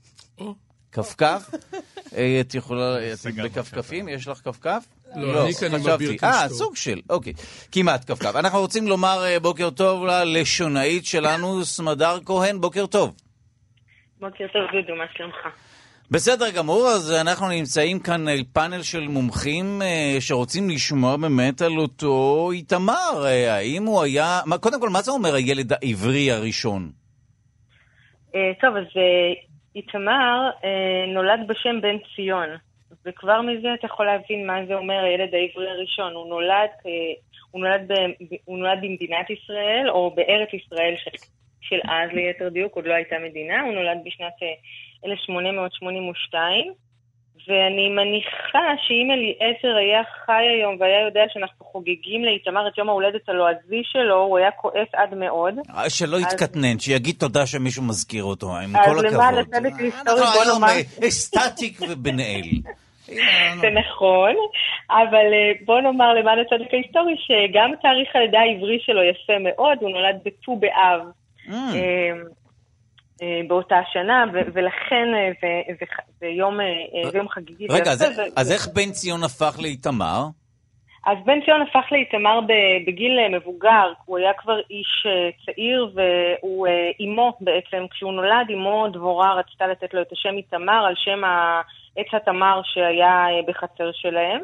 כפכף? את יכולה... בכפכפים? יש לך כפכף? לא, אני כאן עם אביר קשטור. סוג של, אוקיי. כמעט כפכף. אנחנו רוצים לומר בוקר טוב ללשונאית שלנו, סמדר כהן, בוקר טוב. בוקר טוב, דודו, מה שלומך? בסדר גמור, אז אנחנו נמצאים כאן על פאנל של מומחים שרוצים לשמוע באמת על אותו איתמר. האם הוא היה... קודם כל, מה זה אומר הילד העברי הראשון? טוב, אז... איתמר נולד בשם בן ציון, וכבר מזה אתה יכול להבין מה זה אומר הילד העברי הראשון. הוא נולד במדינת ישראל, או בארץ ישראל של אז ליתר דיוק, עוד לא הייתה מדינה. הוא נולד בשנת 1882, ואני מניחה שאם אליעזר היה חי היום והיה יודע שאנחנו חוגגים לאיתמר את יום ההולדת הלועזי שלו, הוא היה כועס עד מאוד. שלא יתקטנן, שיגיד תודה שמישהו מזכיר אותו, עם כל הכבוד. אז למה לצדק היסטורי בוא נאמר... אנחנו היום אסטטיק ובנאל. זה נכון, אבל בוא נאמר למען הצדק ההיסטורי שגם תאריך הלידה העברי שלו יפה מאוד, הוא נולד בט"ו באב באותה שנה, ולכן זה יום חגיגי. רגע, אז איך בן ציון הפך לאיתמר? אז בן ציון הפך לאיתמר בגיל מבוגר, הוא היה כבר איש צעיר, והוא אימו בעצם, כשהוא נולד, אימו דבורה רצתה לתת לו את השם איתמר, על שם עץ התמר שהיה בחצר שלהם,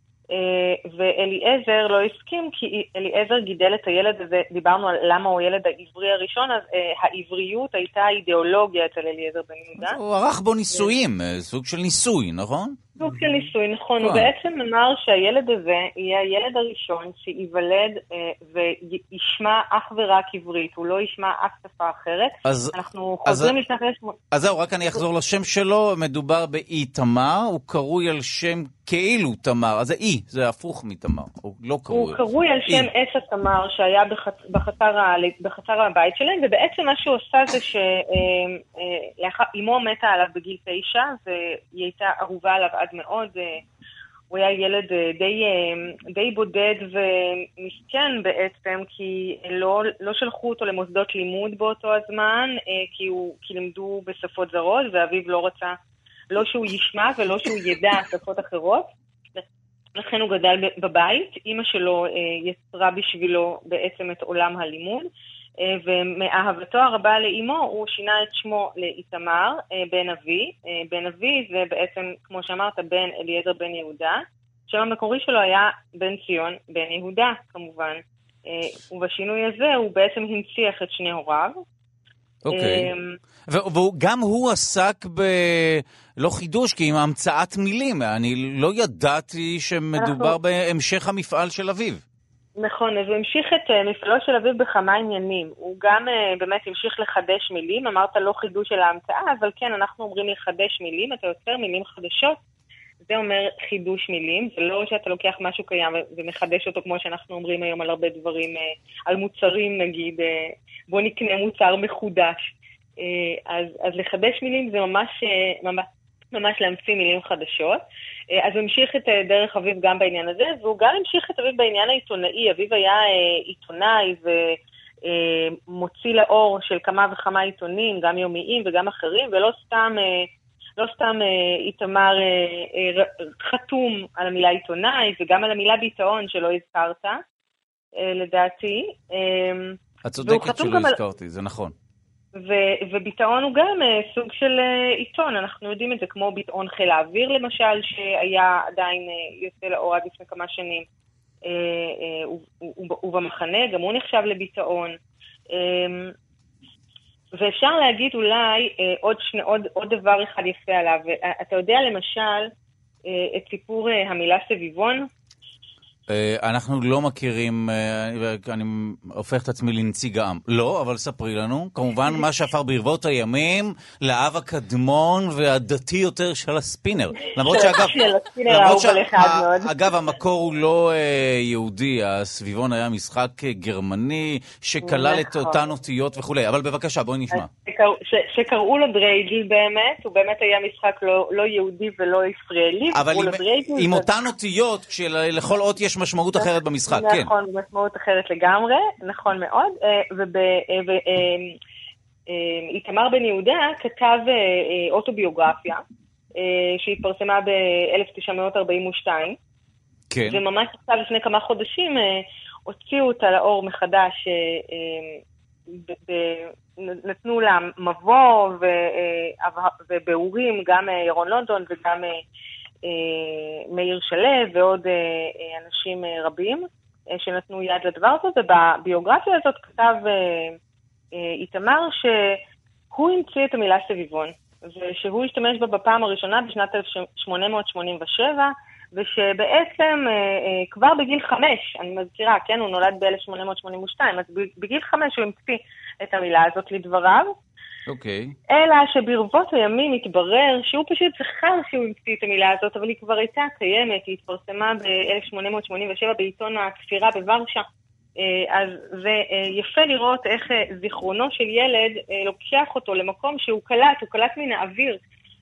ואליעזר לא הסכים, כי אליעזר גידל את הילד הזה, דיברנו על למה הוא ילד העברי הראשון, אז העבריות הייתה אידיאולוגיה אצל אליעזר בן יהודה. הוא ערך בו ניסויים, סוג של ניסוי, נכון? סוג של ניסוי, נכון. הוא בעצם אמר שהילד הזה יהיה הילד הראשון שיוולד וישמע אך ורק עברית, הוא לא ישמע אף שפה אחרת. אנחנו חוזרים לשנת 1800. אז זהו, רק אני אחזור לשם שלו, מדובר באיתמר, הוא קרוי על שם כאילו תמר, אז זה הפוך מתמר, הוא לא קרוי. הוא קרוי על שם עץ התמר שהיה בחצר הבית שלהם, ובעצם מה שהוא עושה זה שאימו מתה עליו בגיל 9, והיא הייתה אהובה עליו עד מאוד, הוא היה ילד די בודד ומסכן בעצם, כי לא שלחו אותו למוסדות לימוד באותו הזמן, כי לימדו בשפות זרות, ואביו לא רצה, לא שהוא ישמע ולא שהוא ידע שפות אחרות. לכן הוא גדל בבית, אמא שלו יצרה בשבילו בעצם את עולם הלימוד, ומאהבתו הרבה לאמו הוא שינה את שמו לאיתמר בן אבי. בן אבי זה בעצם, כמו שאמרת, בן אליעזר בן יהודה. שם המקורי שלו היה בן ציון בן יהודה כמובן. ובשינוי הזה הוא בעצם הנציח את שני הוריו. אוקיי. וגם הוא עסק לא חידוש, כי עם המצאת מילים. אני לא ידעתי שמדובר בהמשך המפעל של אביו. נכון, אז הוא המשיך את מפעלו של אביו בכמה עניינים. הוא גם באמת המשיך לחדש מילים, אמרת לא חידוש של ההמצאה, אבל כן, אנחנו אומרים לחדש מילים, אתה יוצר מילים חדשות, זה אומר חידוש מילים, זה לא שאתה לוקח משהו קיים ומחדש אותו כמו שאנחנו אומרים היום על הרבה דברים, על מוצרים נגיד, בוא נקנה מוצר מחודש. אז לחדש מילים זה ממש להמציא מילים חדשות. אז הוא המשיך את דרך אביו גם בעניין הזה, והוא גם המשיך את אביו בעניין העיתונאי. אביו היה עיתונאי ומוציא לאור של כמה וכמה עיתונים, גם יומיים וגם אחרים, ולא סתם איתמר חתום על המילה עיתונאי, וגם על המילה ביטאון שלא הזכרת, לדעתי. את צודקת שלא הזכרתי, זה נכון. וביטאון הוא גם סוג של עיתון, אנחנו יודעים את זה, כמו ביטאון חיל האוויר למשל, שהיה עדיין יוצא לאור עד לפני כמה שנים, ובמחנה, גם הוא נחשב לביטאון. ואפשר להגיד אולי עוד דבר אחד יפה עליו, אתה יודע למשל את סיפור המילה סביבון? אנחנו לא מכירים, אני הופך את עצמי לנציג העם. לא, אבל ספרי לנו. כמובן, מה שהפך ברבות הימים, לאב הקדמון והדתי יותר של הספינר. למרות שאגב, המקור הוא לא יהודי, הסביבון היה משחק גרמני, שכלל את אותן אותיות וכו'. אבל בבקשה, בואי נשמע. שקראו לו דרייגל באמת, הוא באמת היה משחק לא יהודי ולא ישראלי. אבל עם אותן אותיות, כשלכל אות יש משמעות אחרת במשחק, כן. נכון, משמעות אחרת לגמרי, נכון מאוד. איתמר בן יהודה כתב אוטוביוגרפיה, שהתפרסמה ב-1942. כן. וממש עכשיו לפני כמה חודשים הוציאו אותה לאור מחדש, נתנו לה מבוא ובאורים, גם ירון לונדון וגם מאיר שלו ועוד אנשים רבים שנתנו יד לדבר הזה, ובביוגרפיה הזאת כתב איתמר שהוא המציא את המילה סביבון, ושהוא השתמש בה בפעם הראשונה בשנת 1887, ושבעצם כבר בגיל 5, אני מזכירה, כן, הוא נולד ב-1882, אז בגיל 5 הוא המציא את המילה הזאת לדבריו, אוקיי. אלא שברבות הימים התברר שהוא פשוט זכר שהוא המציא את המילה הזאת, אבל היא כבר הייתה קיימת, היא התפרסמה ב-1887 בעיתון הכפירה בוורשה. אז זה יפה לראות איך זיכרונו של ילד לוקח אותו למקום שהוא קלט, הוא קלט מן האוויר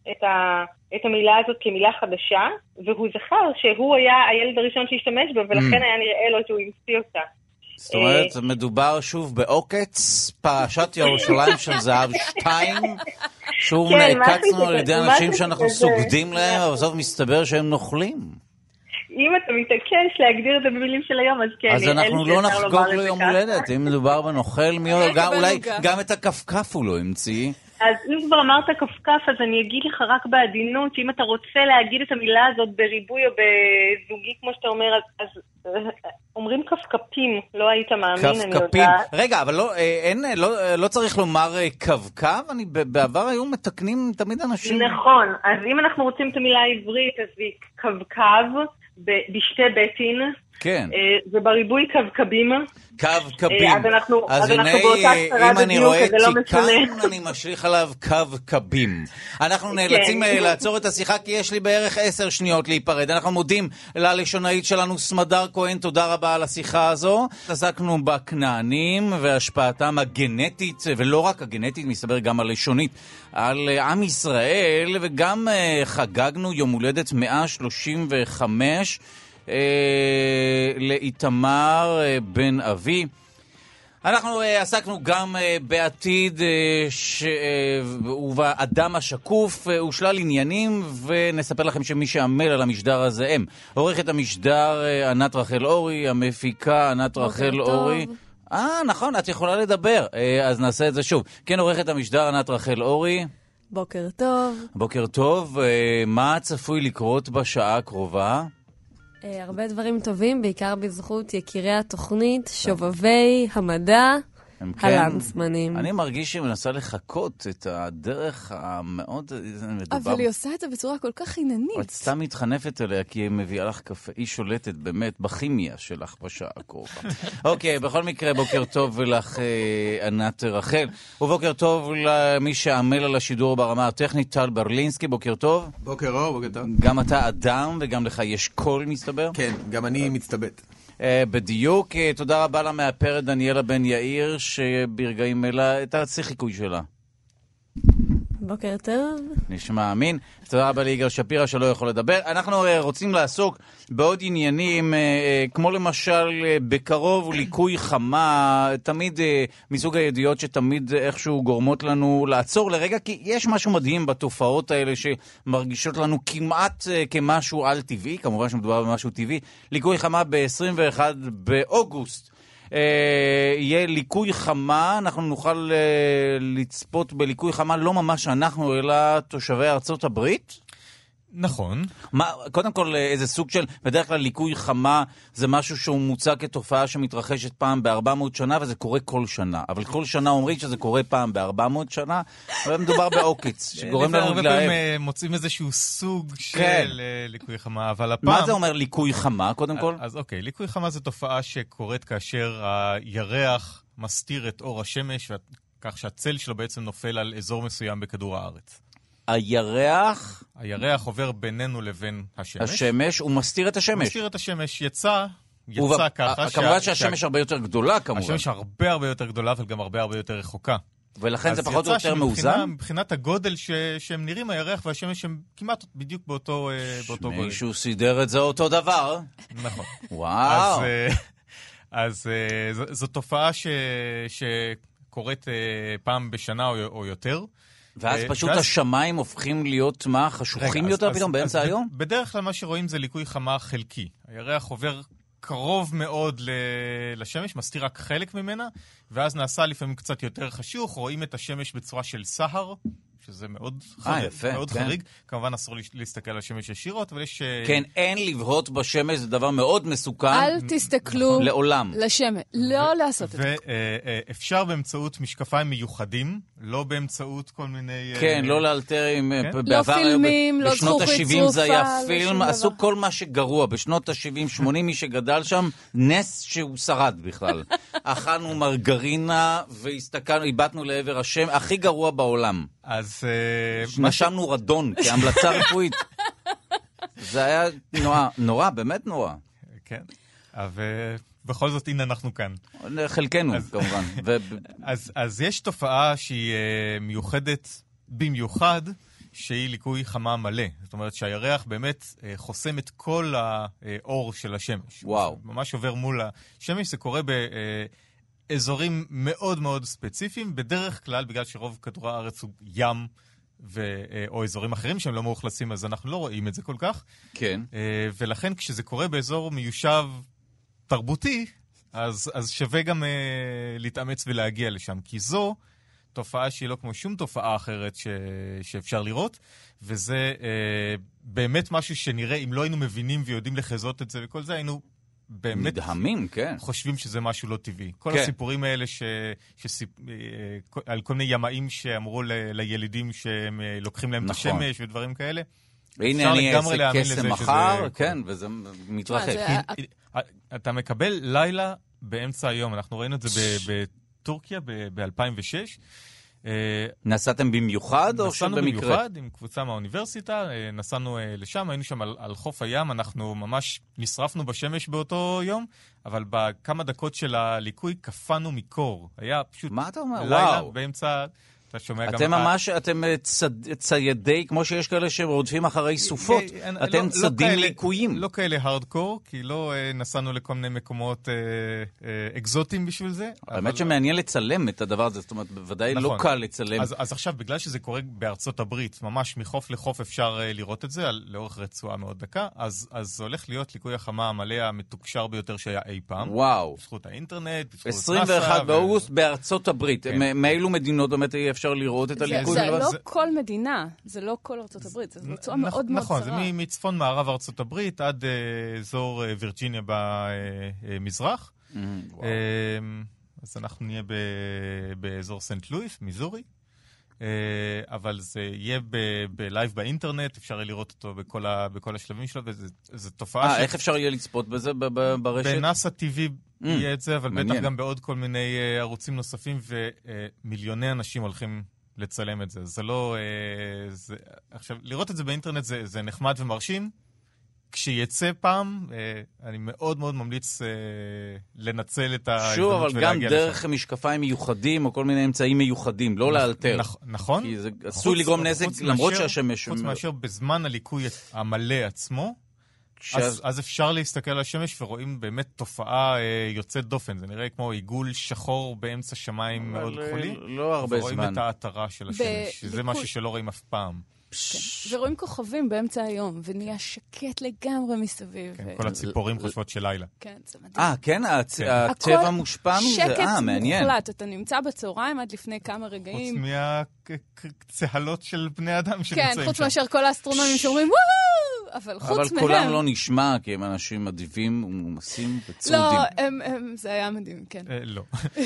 את המילה הזאת כמילה חדשה, והוא זכר שהוא היה הילד הראשון שהשתמש בה, ולכן היה נראה לו שהוא המציא אותה. זאת אומרת, מדובר שוב בעוקץ, פרשת ירושלים של זהב 2, שוב נעקצנו על ידי אנשים שאנחנו סוגדים להם, אבל בסוף מסתבר שהם נוכלים. אם אתה מתעקש להגדיר את זה במילים של היום, אז כן. אז אנחנו לא נחגוג לו יום הולדת, אם מדובר בנוכל, אולי גם את הכפכף הוא לא המציא. אז אם כבר אמרת כפכף, אז אני אגיד לך רק בעדינות, שאם אתה רוצה להגיד את המילה הזאת בריבוי או בזוגי, כמו שאתה אומר, אז אומרים כפכפים, לא היית מאמין, אני יודעת. רגע, אבל לא צריך לומר כבקב, בעבר היו מתקנים תמיד אנשים. נכון, אז אם אנחנו רוצים את המילה העברית, אז היא כבקב, בשתי ביתין. כן. ובריבוי כבקבים. כבקבים. אז הנה, אם אני רואה תיקן, אני משליך עליו כבקבים. אנחנו נאלצים לעצור את השיחה, כי יש לי בערך 10 שניות להיפרד. אנחנו מודים ללשונאית שלנו, סמדר כהן, תודה רבה על השיחה הזו. עסקנו בכנענים והשפעתם הגנטית, ולא רק הגנטית, מסתבר גם הלשונית, על עם ישראל, וגם חגגנו יום הולדת 135, לאיתמר בן אבי. אנחנו עסקנו גם בעתיד ובאדם השקוף ושלל עניינים, ונספר לכם שמי שעמל על המשדר הזה הם עורכת המשדר ענת רחל אורי, המפיקה ענת רחל אורי. נכון, את יכולה לדבר, אז נעשה את זה שוב. כן, עורכת המשדר ענת רחל אורי. בוקר טוב. בוקר טוב. מה צפוי לקרות בשעה הקרובה? הרבה דברים טובים, בעיקר בזכות יקירי התוכנית, שובבי המדע, הלנצמנים. אני מרגיש שהיא מנסה לחכות את הדרך המאוד מדובר. אבל היא עושה את זה בצורה כל כך עיננית. את סתם מתחנפת אליה, כי היא מביאה לך קפה. היא שולטת באמת בכימיה שלך בשעה הקרובה. אוקיי, בכל מקרה, בוקר טוב לך, ענת רחל. ובוקר טוב למי שעמל על השידור ברמה הטכנית, טל ברלינסקי. בוקר טוב. בוקר אור, בוקר טוב. גם אתה אדם, וגם לך יש קול, מסתבר? כן, גם אני מצטבט. בדיוק, תודה רבה למאפרת דניאלה בן יאיר, שברגעים אלה את השיחיקוי שלה. בוקר טוב. נשמע אמין. תודה רבה ליגאל שפירא שלא יכול לדבר. אנחנו רוצים לעסוק בעוד עניינים, כמו למשל בקרוב ליקוי חמה, תמיד מסוג הידיעות שתמיד איכשהו גורמות לנו לעצור לרגע, כי יש משהו מדהים בתופעות האלה שמרגישות לנו כמעט כמשהו על טבעי, כמובן שמדובר במשהו טבעי. ליקוי חמה ב-21 באוגוסט. יהיה ליקוי חמה, אנחנו נוכל לצפות בליקוי חמה, לא ממש אנחנו, אלא תושבי ארצות הברית? נכון. קודם כל, איזה סוג של, בדרך כלל ליקוי חמה זה משהו שהוא מוצג כתופעה שמתרחשת פעם ב-400 שנה, וזה קורה כל שנה. אבל כל שנה אומרים שזה קורה פעם ב-400 שנה, אבל מדובר בעוקץ, שגורם לנו הרבה להיאב. פעמים מוצאים איזשהו סוג של ליקוי חמה, אבל הפעם... מה זה אומר ליקוי חמה, קודם כל? אז אוקיי, ליקוי חמה זה תופעה שקורית כאשר הירח מסתיר את אור השמש, כך שהצל שלו בעצם נופל על אזור מסוים בכדור הארץ. הירח עובר בינינו לבין השמש. השמש, הוא מסתיר את השמש. מסתיר את השמש, יצא ככה. כמובן שהשמש הרבה יותר גדולה, כמובן. השמש הרבה יותר גדולה, אבל גם הרבה יותר רחוקה. ולכן זה פחות או יותר מאוזן? מבחינת הגודל שהם נראים, הירח והשמש הם כמעט בדיוק באותו גודל. מישהו סידר את זה אותו דבר. נכון. וואו. אז זו תופעה שקורית פעם בשנה או יותר. ואז פשוט השמיים הופכים להיות מה? חשוכים יותר פתאום באמצע היום? בדרך כלל מה שרואים זה ליקוי חמה חלקי. הירח עובר קרוב מאוד לשמש, מסתיר רק חלק ממנה, ואז נעשה לפעמים קצת יותר חשוך, רואים את השמש בצורה של סהר, שזה מאוד חריג. כמובן אסור להסתכל על השמש ישירות, אבל יש... כן, אין לבהות בשמש, זה דבר מאוד מסוכן. אל תסתכלו לעולם. לשמש, לא לעשות את זה. ואפשר באמצעות משקפיים מיוחדים, לא באמצעות כל מיני... כן, לא לאלתר עם... לא פילמים, לא בשנות ה-70 זה היה פילם, עשו כל מה שגרוע. בשנות ה-70-80 מי שגדל שם, נס שהוא שרד בכלל. אכלנו מרגרינה והסתכלנו, איבדנו לעבר השם, הכי גרוע בעולם. אז... נשמנו רדון כהמלצה רפואית. זה היה נורא, באמת נורא. כן, אבל בכל זאת הנה אנחנו כאן. חלקנו, כמובן. אז יש תופעה שהיא מיוחדת במיוחד, שהיא ליקוי חמה מלא. זאת אומרת שהירח באמת חוסם את כל האור של השמש. וואו. ממש עובר מול השמש, זה קורה באזורים מאוד מאוד ספציפיים, בדרך כלל בגלל שרוב כדור הארץ הוא ים, או אזורים אחרים שהם לא מאוכלסים, אז אנחנו לא רואים את זה כל כך. כן. ולכן כשזה קורה באזור מיושב תרבותי, אז שווה גם להתאמץ ולהגיע לשם, כי זו תופעה שהיא לא כמו שום תופעה אחרת שאפשר לראות, וזה באמת משהו שנראה, אם לא היינו מבינים ויודעים לחזות את זה וכל זה, היינו באמת מדהמים, כן. חושבים שזה משהו לא טבעי. כל כן. הסיפורים האלה על כל מיני ימאים שאמרו לילידים שהם לוקחים להם נכון. את השמש ודברים כאלה. הנה אני איזה קסם מחר, כן, וזה מתרחק. אתה מקבל לילה באמצע היום, אנחנו ראינו את זה בטורקיה ב-2006. נסעתם במיוחד או שבמקרה? נסענו במיוחד עם קבוצה מהאוניברסיטה, נסענו לשם, היינו שם על חוף הים, אנחנו ממש נשרפנו בשמש באותו יום, אבל בכמה דקות של הליקוי קפנו מקור. היה פשוט מה אתה אומר? לילה וואו. באמצע... אתם ממש, אתם ציידי, כמו שיש כאלה שרודפים אחרי סופות, אתם צדים ליקויים. לא כאלה הארדקור, כי לא נסענו לכל מיני מקומות אקזוטיים בשביל זה. האמת שמעניין לצלם את הדבר הזה, זאת אומרת, בוודאי לא קל לצלם. אז עכשיו, בגלל שזה קורה בארצות הברית, ממש מחוף לחוף אפשר לראות את זה, לאורך רצועה מאוד דקה, אז זה הולך להיות ליקוי החמה המלא המתוקשר ביותר שהיה אי פעם. וואו. בזכות האינטרנט, בזכות 21 באוגוסט בארצות הברית. מאילו מדינות באמת אפשר לראות את הליקוי? זה לא כל מדינה, זה לא כל ארצות הברית, זה רצועה מאוד מאוד קצרה. נכון, זה מצפון מערב ארצות הברית עד אזור וירג'יניה במזרח. אז אנחנו נהיה באזור סנט לואיס, מיזורי. אבל זה יהיה בלייב באינטרנט, אפשר יהיה לראות אותו בכל השלבים שלו, וזו תופעה איך אפשר יהיה לצפות בזה ברשת? בנאסא TV יהיה את זה, אבל בטח גם בעוד כל מיני ערוצים נוספים, ומיליוני אנשים הולכים לצלם את זה. זה לא... עכשיו, לראות את זה באינטרנט זה נחמד ומרשים. כשיצא פעם, אני מאוד מאוד ממליץ לנצל את ההזדמנות ולהגיע לשם. שוב, אבל גם דרך משקפיים מיוחדים, או כל מיני אמצעים מיוחדים, לא לאלתר. נכון. כי זה עשוי לגרום נזק, למרות שהשמש... חוץ מאשר בזמן הליקוי המלא עצמו, אז אפשר להסתכל על השמש ורואים באמת תופעה יוצאת דופן. זה נראה כמו עיגול שחור באמצע שמיים מאוד כחולי. לא הרבה זמן. ורואים את ההתרה של השמש. זה משהו שלא רואים אף פעם. ורואים כוכבים באמצע היום, ונהיה שקט לגמרי מסביב. כל הציפורים חושבות של לילה. כן, זה מדהים. כן? הטבע מושפע מזה? מעניין. שקט מוחלט, אתה נמצא בצהריים עד לפני כמה רגעים. חוץ מהצהלות של בני אדם שנמצאים שם. כן, חוץ מאשר כל האסטרונומים שאומרים וואו! אבל חוץ מהם... אבל קולם לא נשמע, כי הם אנשים אדיבים ומומסים וצרודים. לא, זה היה מדהים, כן. לא.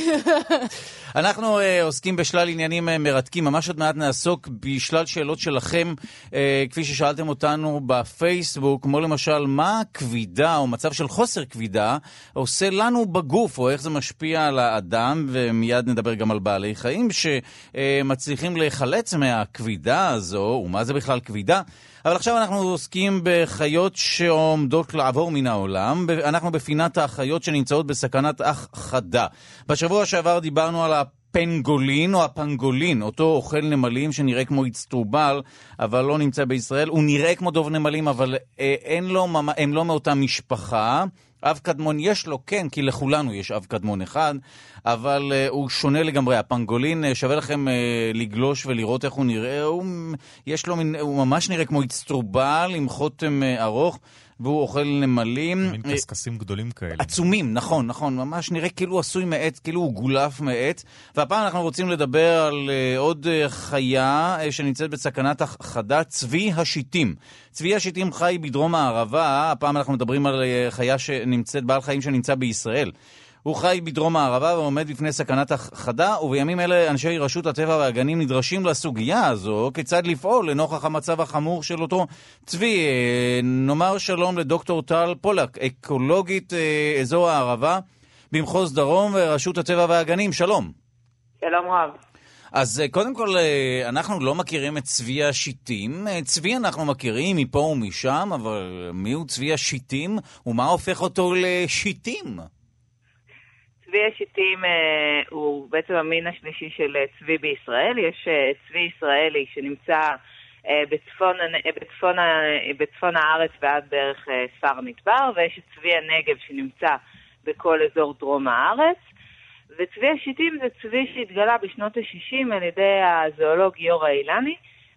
אנחנו עוסקים בשלל עניינים מרתקים, ממש עוד מעט נעסוק בשלל שאלות שלכם, כפי ששאלתם אותנו בפייסבוק, כמו למשל, מה הכבידה או מצב של חוסר כבידה עושה לנו בגוף, או איך זה משפיע על האדם, ומיד נדבר גם על בעלי חיים שמצליחים להיחלץ מהכבידה הזו, ומה זה בכלל כבידה. אבל עכשיו אנחנו עוסקים בחיות שעומדות לעבור מן העולם. אנחנו בפינת החיות שנמצאות בסכנת הכחדה. בשבוע שעבר דיברנו על הפנגולין או הפנגולין, אותו אוכל נמלים שנראה כמו אצטרובל, אבל לא נמצא בישראל. הוא נראה כמו דוב נמלים, אבל הם לא מאותה משפחה. אב קדמון יש לו, כן, כי לכולנו יש אב קדמון אחד, אבל הוא שונה לגמרי. הפנגולין, שווה לכם לגלוש ולראות איך הוא נראה. הוא ממש נראה כמו אצטרובל עם חוטם ארוך, והוא אוכל נמלים. מין קסקסים גדולים כאלה. עצומים, נכון, ממש נראה כאילו עשוי מעץ, כאילו הוא גולף מעץ. והפעם אנחנו רוצים לדבר על עוד חיה שנמצאת בסכנת הכחדה, צבי השיטים. צבי השיטים חי בדרום הערבה, הפעם אנחנו מדברים על חיה שנמצאת, בעל חיים שנמצא בישראל. הוא חי בדרום הערבה ועומד בפני סכנת הכחדה, ובימים אלה אנשי רשות הטבע והגנים נדרשים לסוגיה הזו, כיצד לפעול לנוכח המצב החמור של אותו צבי. נאמר שלום לדוקטור טל פולק, אקולוגית אזור הערבה במחוז דרום ורשות הטבע והגנים. שלום. שלום רב. אז קודם כל, אנחנו לא מכירים את צבי השיטים. צבי אנחנו מכירים מפה ומשם, אבל מי הוא צבי השיטים ומה הופך אותו לשיטים? צבי השיטים הוא בעצם המין השלישי של צבי בישראל. יש צבי ישראלי שנמצא בצפון הארץ ועד בערך ספר המדבר, ויש את צבי הנגב שנמצא בכל אזור דרום הארץ. וצבי השיטים זה צבי שהתגלה בשנות ה-60 על ידי הזואולוג יורא אילני,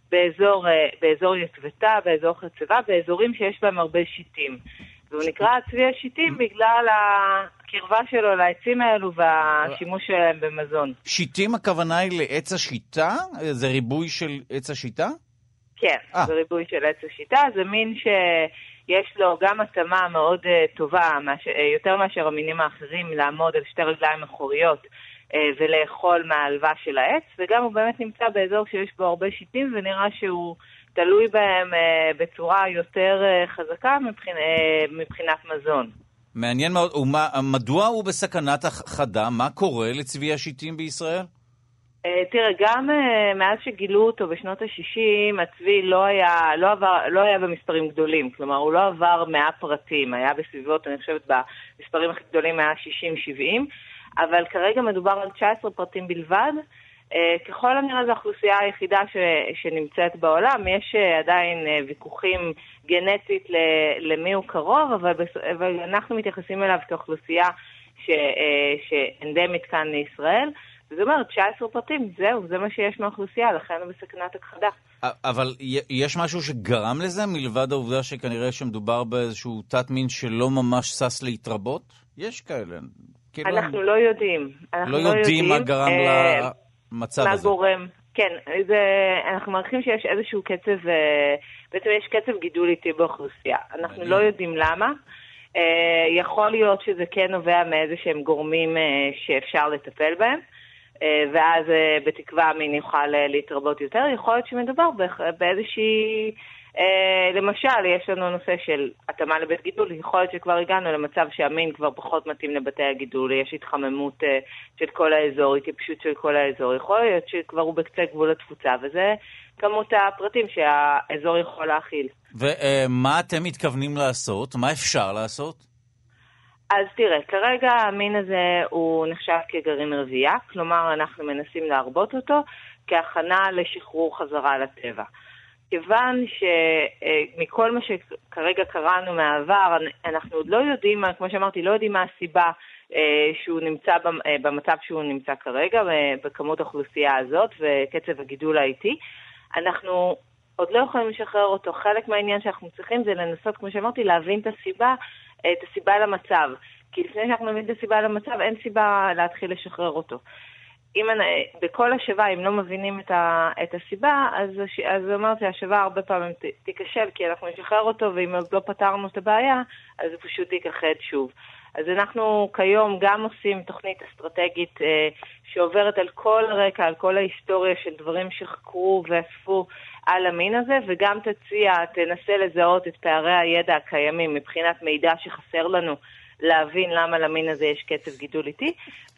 באזור יטבתה, באזור חצבה, באזורים שיש בהם הרבה שיטים. והוא נקרא צבי השיטים בגלל הקרבה שלו לעצים האלו והשימוש שלהם במזון. שיטים הכוונה היא לעץ השיטה? זה ריבוי של עץ השיטה? כן, זה ריבוי של עץ השיטה. זה מין שיש לו גם התאמה מאוד טובה, יותר מאשר המינים האחרים, לעמוד על שתי רגליים אחוריות ולאכול מהעלווה של העץ, וגם הוא באמת נמצא באזור שיש בו הרבה שיטים, ונראה שהוא תלוי בהם בצורה יותר חזקה מבחינת מזון. מעניין מאוד. מדוע הוא בסכנת הכחדה? מה קורה לצבי השיטים בישראל? תראה, גם מאז שגילו אותו בשנות ה-60, הצבי לא היה במספרים גדולים. כלומר, הוא לא עבר 100 פרטים. היה בסביבות, אני חושבת, במספרים הכי גדולים היה 60-70, אבל כרגע מדובר על 19 פרטים בלבד. ככל הנראה זו האוכלוסייה היחידה שנמצאת בעולם. יש עדיין ויכוחים גנטית למי הוא קרוב, אבל אנחנו מתייחסים אליו כאוכלוסייה שאנדמית כאן לישראל. זאת אומרת, 19 פרטים, זה מה שיש מהאוכלוסייה, לכן הוא בסכנת הכחדה. אבל יש משהו שגרם לזה, מלבד העובדה שכנראה שמדובר באיזשהו תת מין שלא ממש סס להתרבות? יש כאלה. אנחנו לא יודעים. לא יודעים מה גרם למצב הזה. מה גורם. כן, אנחנו מעריכים שיש איזשהו קצב, בעצם יש קצב גידול איטי באוכלוסייה. אנחנו לא יודעים למה. יכול להיות שזה כן נובע מאיזה שהם גורמים שאפשר לטפל בהם. ואז בתקווה מין יוכל להתרבות יותר. יכול להיות שמדובר באיזושהי, למשל, יש לנו נושא של התאמה לבית גידול, יכול להיות שכבר הגענו למצב שהמין כבר פחות מתאים לבתי הגידול, יש התחממות של כל האזור, התייבשות של כל האזור, יכול להיות שכבר הוא בקצה גבול התפוצה, וזה כמות הפרטים שהאזור יכול להכיל. ומה אתם מתכוונים לעשות? מה אפשר לעשות? אז תראה, כרגע המין הזה הוא נחשב כגרעין רבייה, כלומר אנחנו מנסים להרבות אותו כהכנה לשחרור חזרה לטבע. כיוון שמכל מה שכרגע קראנו מהעבר, אנחנו עוד לא יודעים, כמו שאמרתי, לא יודעים מה הסיבה שהוא נמצא במצב שהוא נמצא כרגע, בכמות האוכלוסייה הזאת וקצב הגידול האיטי. אנחנו עוד לא יכולים לשחרר אותו. חלק מהעניין שאנחנו צריכים זה לנסות, כמו שאמרתי, להבין את הסיבה למצב. כי לפני שאנחנו נבין את הסיבה למצב, אין סיבה להתחיל לשחרר אותו. בכל השבה, אם לא מבינים את הסיבה, אז אמרתי, השבה הרבה פעמים תיכשל, כי אנחנו נשחרר אותו, ואם לא פתרנו את הבעיה, אז זה פשוט ייכחד שוב. אז אנחנו כיום גם עושים תוכנית אסטרטגית שעוברת על כל הרקע, על כל ההיסטוריה של דברים שחקרו ואספו על המין הזה, וגם תנסה לזהות את פערי הידע הקיימים מבחינת מידע שחסר לנו להבין למה למין הזה יש קצב גידול איטי,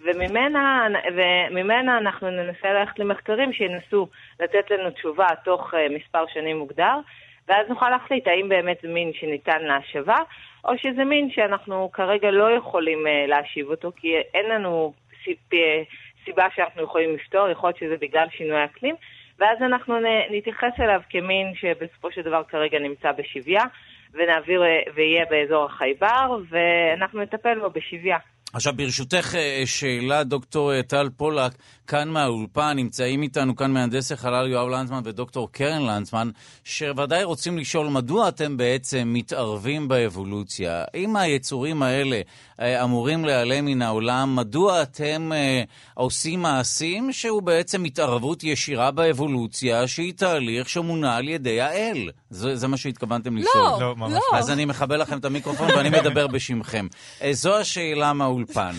וממנה אנחנו ננסה ללכת למחקרים שינסו לתת לנו תשובה תוך מספר שנים מוגדר, ואז נוכל להחליט האם באמת זה מין שניתן להשבה, או שזה מין שאנחנו כרגע לא יכולים להשיב אותו, כי אין לנו סיבה שאנחנו יכולים לפתור, יכול להיות שזה בגלל שינוי אקלים, ואז אנחנו נתייחס אליו כמין שבסופו של דבר כרגע נמצא בשביה, ונעביר ויהיה באזור החייבר, ואנחנו נטפל בו בשביה. עכשיו, ברשותך שאלה, דוקטור טל פולק, כאן מהאולפן, נמצאים איתנו כאן מהנדס החלל יואב לנצמן ודוקטור קרן לנצמן, שוודאי רוצים לשאול מדוע אתם בעצם מתערבים באבולוציה. אם היצורים האלה אמורים להיעלם מן העולם, מדוע אתם עושים מעשים שהוא בעצם התערבות ישירה באבולוציה, שהיא תהליך שמונע על ידי האל? זה מה שהתכוונתם לשאול. לא, ממש לא. אז אני מחבל לכם את המיקרופון ואני מדבר בשמכם. זו השאלה מהאולפן.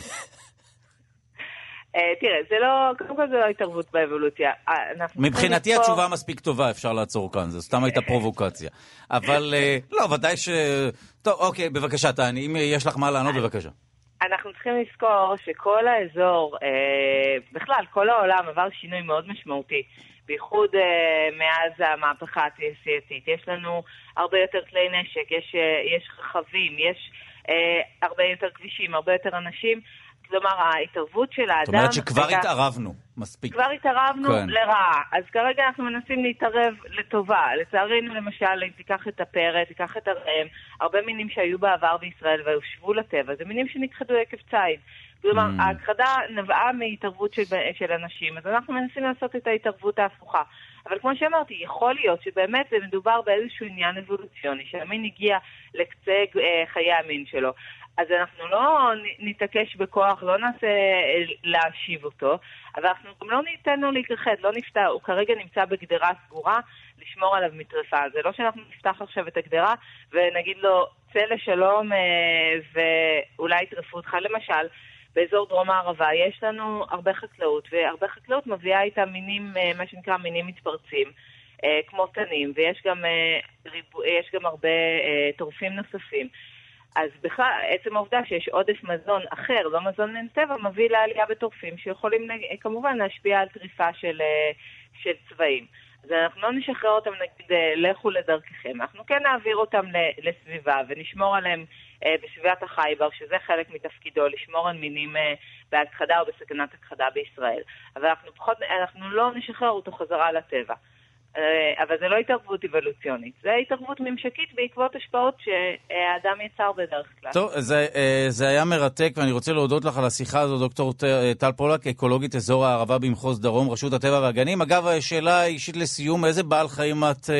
תראה, זה לא, קודם כל זה לא התערבות באבולוציה. מבחינתי התשובה מספיק טובה, אפשר לעצור כאן, זו סתם הייתה פרובוקציה. אבל לא, ודאי ש... טוב, אוקיי, בבקשה, תעני, אם יש לך מה לענות, בבקשה. אנחנו צריכים לזכור שכל האזור, בכלל, כל העולם עבר שינוי מאוד משמעותי. בייחוד מאז המהפכה התעשייתית. יש לנו הרבה יותר כלי נשק, יש רכבים, יש הרבה יותר כבישים, הרבה יותר אנשים. כלומר, ההתערבות של האדם... זאת אומרת שכבר התערבנו, מספיק. כבר התערבנו לרעה. אז כרגע אנחנו מנסים להתערב לטובה. לצערנו, למשל, אם תיקח את הפרא, תיקח את הרעם, הרבה מינים שהיו בעבר בישראל והושבו לטבע, זה מינים שנכחדו עקב ציד. כלומר, ההכחדה נבעה מהתערבות של אנשים, אז אנחנו מנסים לעשות את ההתערבות ההפוכה. אבל כמו שאמרתי, יכול להיות שבאמת זה מדובר באיזשהו עניין אבולוציוני, שהמין הגיע לקצה חיי המין שלו. אז אנחנו לא נתעקש בכוח, לא נעשה להשיב אותו, אבל אנחנו גם לא ניתן לו להתרחד, לא נפתח, הוא כרגע נמצא בגדרה סגורה, לשמור עליו מטרפה. זה לא שאנחנו נפתח עכשיו את הגדרה ונגיד לו, צא לשלום ואולי יטרפו אותך. למשל, באזור דרום הערבה יש לנו הרבה חקלאות, והרבה חקלאות מביאה איתה מינים, מה שנקרא מינים מתפרצים, כמו תנים, ויש גם הרבה טורפים נוספים. אז בכלל, עצם העובדה שיש עודף מזון אחר, לא מזון מן טבע, מביא לעלייה בטורפים שיכולים כמובן להשפיע על טריפה של צבעים. אז אנחנו לא נשחרר אותם, נגיד, לכו לדרככם. אנחנו כן נעביר אותם לסביבה ונשמור עליהם בסביבת החייבר, שזה חלק מתפקידו, לשמור על מינים בהכחדה או בסכנת הכחדה בישראל. אבל אנחנו לא נשחרר אותו חזרה לטבע. אבל זה לא התערבות אבולוציונית, זה התערבות ממשקית בעקבות השפעות שהאדם יצר בדרך כלל. טוב, זה היה מרתק, ואני רוצה להודות לך על השיחה הזו, דוקטור טל פולק, אקולוגית אזור הערבה במחוז דרום, רשות הטבע והגנים. אגב, שאלה אישית לסיום, איזה בעל חיים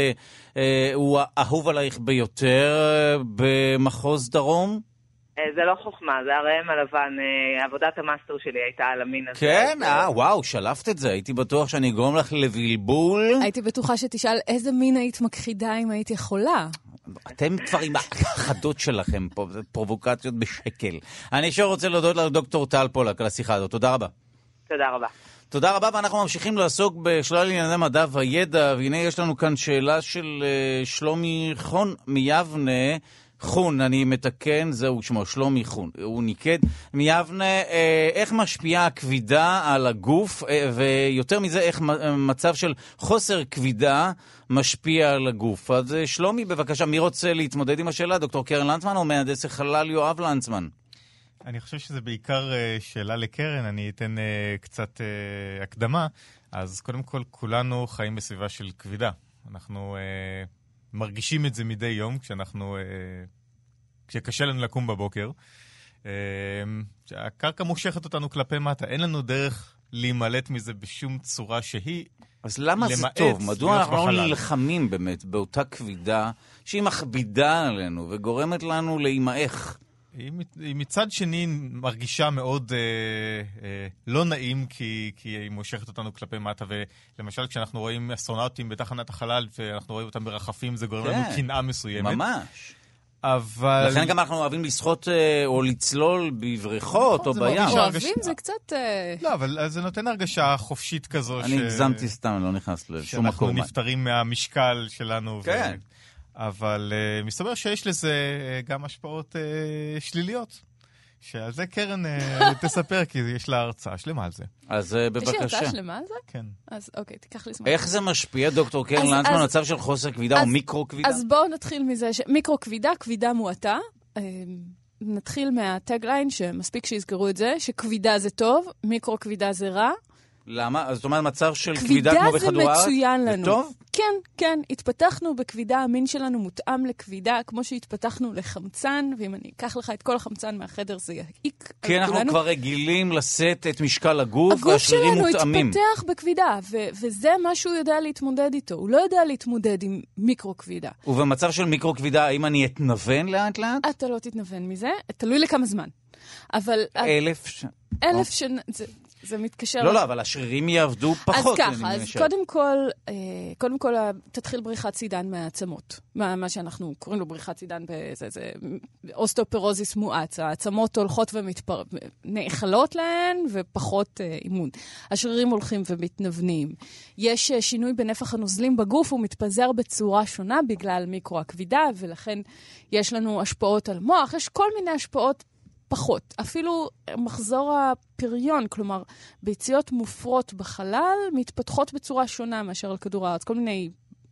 הוא האהוב עלייך ביותר במחוז דרום? זה לא חוכמה, זה הרעם הלבן, עבודת המאסטר שלי הייתה על המין הזה. כן, וואו, שלפת את זה, הייתי בטוח שאני אגרום לך לבלבול. הייתי בטוחה שתשאל איזה מין היית מכחידה אם היית יכולה. אתם כבר עם החדות שלכם פה, זה פרובוקציות בשקל. אני שוב רוצה להודות לדוקטור טל פולק על השיחה הזאת, תודה רבה. תודה רבה. תודה רבה, ואנחנו ממשיכים לעסוק בשלל ענייני מדע וידע, והנה יש לנו כאן שאלה של שלומי חון מיבנה, חון, אני מתקן, זהו שמו, שלומי חון, הוא ניקד מיבנה, איך משפיעה הכבידה על הגוף, ויותר מזה, איך מצב של חוסר כבידה משפיע על הגוף. אז שלומי, בבקשה, מי רוצה להתמודד עם השאלה? דוקטור קרן לנצמן או מהנדס החלל יואב לנצמן? אני חושב שזה בעיקר שאלה לקרן, אני אתן קצת הקדמה. אז קודם כל, כולנו חיים בסביבה של כבידה. אנחנו מרגישים את זה מדי יום, כשקשה לנו לקום בבוקר. הקרקע מושכת אותנו כלפי מטה. אין לנו דרך להימלט מזה בשום צורה שהיא. אז למה זה טוב? מדוע אנחנו לא נלחמים באמת באותה כבידה שהיא מכבידה עלינו וגורמת לנו להימאך? היא מצד שני מרגישה מאוד לא נעים, כי היא מושכת אותנו כלפי מטה, ולמשל כשאנחנו רואים אסטרונאוטים בתחנת החלל ואנחנו רואים אותם ברחפים, זה גורם לנו קנאה מסוימת. ממש. אבל... לכן גם אנחנו אוהבים לשחות או לצלול בבריכות או בים. אוהבים זה קצת... לא, אבל זה נותן הרגשה חופשית כזו. אני הגזמתי סתם, לא נכנס לשום מקום. שאנחנו נפטרים מהמשקל שלנו. כן. אבל מסתבר שיש לזה גם השפעות שליליות. שעל זה קרן תספר, כי יש לה הרצאה שלמה על זה. אז בבקשה. יש לי הרצאה שלמה על זה? כן. אז אוקיי, תיקח לי זמן. איך זה משפיע, דוקטור קרן לנצמן, מצב של חוסר כבידה או מיקרו-כבידה? אז בואו נתחיל מזה, מיקרו-כבידה, כבידה מועטה. נתחיל מהטגליין, שמספיק שיזכרו את זה, שכבידה זה טוב, מיקרו-כבידה זה רע. למה? זאת אומרת, מצב של כבידה כמו בכדור הארץ? כבידה זה מצוין לנו. זה טוב? כן, כן. התפתחנו בכבידה, המין שלנו מותאם לכבידה, כמו שהתפתחנו לחמצן, ואם אני אקח לך את כל החמצן מהחדר, זה יעיק. כי אנחנו כבר רגילים לשאת את משקל הגוף, והשרירים מותאמים. הגוף שלנו התפתח בכבידה, וזה מה שהוא יודע להתמודד איתו. הוא לא יודע להתמודד עם מיקרו-כבידה. ובמצב של מיקרו-כבידה, האם אני אתנוון לאט לאט? אתה לא תתנוון מזה, תלוי לכמה זמן. אבל... 1,000 שנה... זה מתקשר... לא, אבל השרירים יעבדו פחות. אז ככה, אז קודם כל תתחיל בריחת סידן מהעצמות. מה שאנחנו קוראים לו בריחת סידן, זה אוסטאופורוזיס מואץ. העצמות הולכות ונאכלות להן ופחות אימון. השרירים הולכים ומתנוונים. יש שינוי בנפח הנוזלים בגוף, הוא מתפזר בצורה שונה בגלל מיקרו-הכבידה, ולכן יש לנו השפעות על מוח. יש כל מיני השפעות פחות. אפילו מחזור הפריון, כלומר, ביציות מופרות בחלל, מתפתחות בצורה שונה מאשר על כדור הארץ. כל מיני...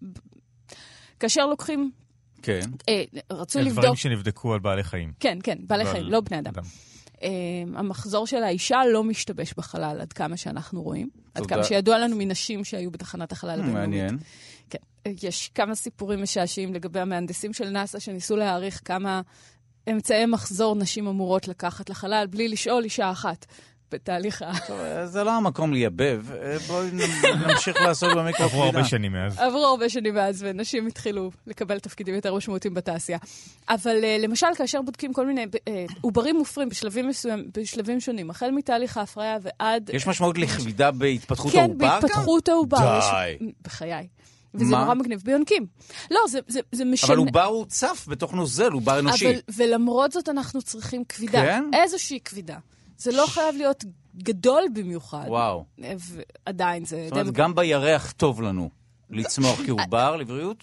כאשר לוקחים... כן. רצו לבדוק... דברים שנבדקו על בעלי חיים. כן, כן, בעלי חיים, לא בני אדם. המחזור של האישה לא משתבש בחלל עד כמה שאנחנו רואים. עד כמה שידוע לנו מנשים שהיו בתחנת החלל הבינלאומית. מעניין. כן. יש כמה סיפורים משעשעים לגבי המהנדסים של נאסא שניסו להעריך כמה אמצעי מחזור נשים אמורות לקחת לחלל בלי לשאול אישה אחת. בתהליך זה לא המקום לייבב. בואי נמשיך לעשות במיקרו כבידה. עברו הרבה שנים מאז. עברו הרבה שנים מאז, ונשים התחילו לקבל תפקידים יותר משמעותיים בתעשייה. אבל למשל, כאשר בודקים כל מיני עוברים מופרים בשלבים שונים, החל מתהליך ההפריה ועד... יש משמעות לכבידה בהתפתחות העובר? כן, בהתפתחות העובר. די. בחיי. וזה נורא מגניב ביונקים. לא, זה משנה. אבל עובר הוא צף בתוך נוזל, עובר אנושי. ולמרות זאת אנחנו צריכים כבידה. כן? איזושהי כבידה. זה לא חייב להיות גדול במיוחד. וואו. עדיין זה... זאת אומרת, גם בירח טוב לנו לצמוח כעובר לבריאות?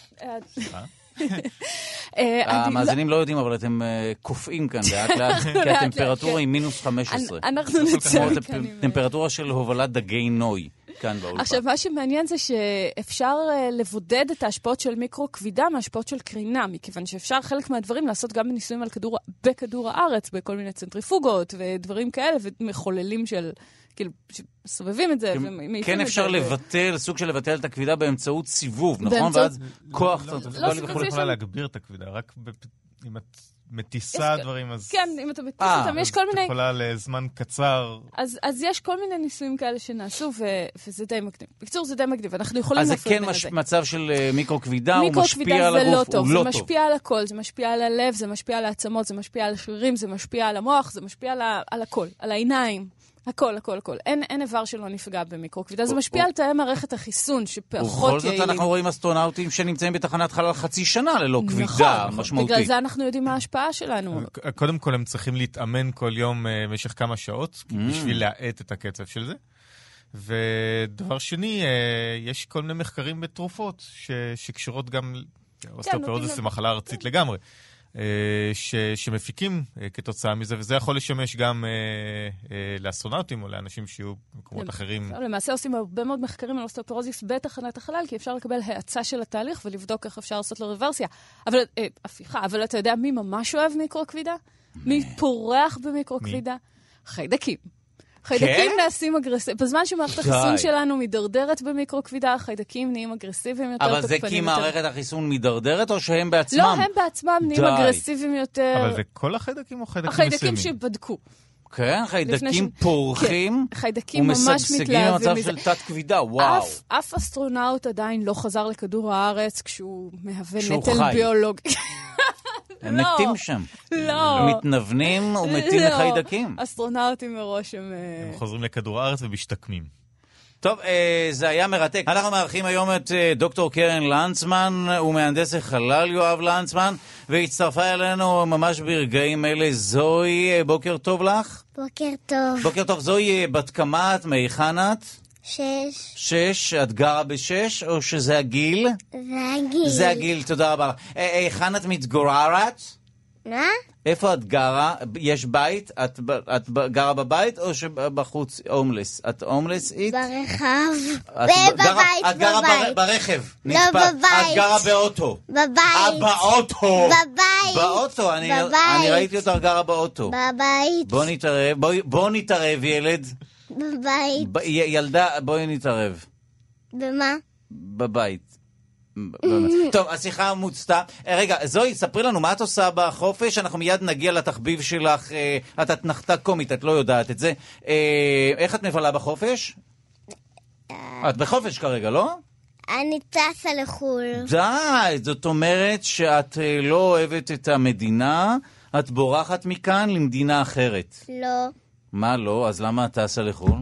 המאזינים לא יודעים, אבל אתם קופאים כאן לאט לאט, כי הטמפרטורה היא מינוס 15. אנחנו נצא מכאן. טמפרטורה של הובלת דגי נוי. עכשיו, מה שמעניין זה שאפשר לבודד את ההשפעות של מיקרו-כבידה מההשפעות של קרינה, מכיוון שאפשר חלק מהדברים לעשות גם בניסויים בכדור הארץ, בכל מיני צנטריפוגות ודברים כאלה, ומחוללים של, כאילו, סובבים את זה. כן אפשר לבטל, סוג של לבטל את הכבידה באמצעות סיבוב, נכון? ואז כוח... לא יכולה להגביר את הכבידה, רק אם את... מטיסה דברים, אז... כן, אם אתה מטיס אותם, יש כל מיני... את יכולה לזמן קצר... אז יש כל מיני ניסויים כאלה שנעשו, וזה די מגניב. בקצור, זה די מגניב, אנחנו יכולים להפריד בין זה. אז זה כן מצב של מיקרו-כבידה, הוא משפיע על הגוף, הוא לא טוב. זה משפיע על הכל, זה משפיע על הלב, זה משפיע על העצמות, זה משפיע על השרירים, זה משפיע על המוח, זה משפיע על הכל, על העיניים. הכל, הכל, הכל. אין איבר שלא נפגע במיקרו-כבידה. זה משפיע על תאי מערכת החיסון, שפחות יעילים. ובכל זאת אנחנו רואים אסטרונאוטים שנמצאים בתחנת חלל חצי שנה ללא כבידה משמעותית. בגלל זה אנחנו יודעים מה ההשפעה שלנו. קודם כל הם צריכים להתאמן כל יום במשך כמה שעות, בשביל להאט את הקצב של זה. ודבר שני, יש כל מיני מחקרים בתרופות, שקשורות גם, אוסטאופורוזיס זה מחלה ארצית לגמרי. שמפיקים כתוצאה מזה, וזה יכול לשמש גם לאסטרונאוטים או לאנשים שיהיו במקומות אחרים. למעשה עושים הרבה מאוד מחקרים על אוסטאופורוזיס בתחנת החלל, כי אפשר לקבל האצה של התהליך ולבדוק איך אפשר לעשות לו רוורסיה. אבל אתה יודע מי ממש אוהב מיקרו-כבידה? מי פורח במיקרו-כבידה? חיידקים. חיידקים נעשים אגרסיביים. בזמן שמערכת החיסון שלנו מדרדרת במיקרו-כבידה, החיידקים נהיים אגרסיביים יותר. אבל זה כי מערכת החיסון מדרדרת או שהם בעצמם? לא, הם בעצמם נהיים אגרסיביים יותר. אבל זה כל החיידקים או חיידקים מסוימים? החיידקים שבדקו. כן, חיידקים פורחים ומשגשגים במצב של תת כבידה, וואו. אף אסטרונאוט עדיין לא חזר לכדור הארץ כשהוא מהווה נטל ביולוגי. הם מתים שם. לא. מתנוונים ומתים מחיידקים. אסטרונאוטים מראש הם חוזרים לכדור הארץ ומשתקמים. טוב, זה היה מרתק. אנחנו מארחים היום את דוקטור קרן לנצמן, ומהנדס החלל יואב לנצמן, והצטרפה אלינו ממש ברגעים אלה זוהי. בוקר טוב לך. בוקר טוב. בוקר טוב. זוהי בת כמה את? מהיכן את? 6. את גרה ב6 או שזה הגיל? זה הגיל. זה הגיל, תודה רבה. היכן את מתגוררת? מה? איפה את גרה? יש בית? את גרה בבית או שבחוץ הומלס? את הומלס איט? ברחב. בבית. את גרה ברכב. לא בבית. את גרה באוטו. בבית. באוטו. בבית. באוטו. אני ראיתי אותך גרה באוטו. בבית. בוא נתערב ילד. בבית. ילדה, בואי נתערב. במה? בבית. טוב, השיחה מוצתה. רגע, זוהי, ספרי לנו מה את עושה בחופש, אנחנו מיד נגיע לתחביב שלך, את התנחתה קומית, את לא יודעת את זה. איך את מבלה בחופש? את בחופש כרגע, לא? אני טסה לחול. די, זאת אומרת שאת לא אוהבת את המדינה, את בורחת מכאן למדינה אחרת. לא. מה לא? אז למה את טסה לחול?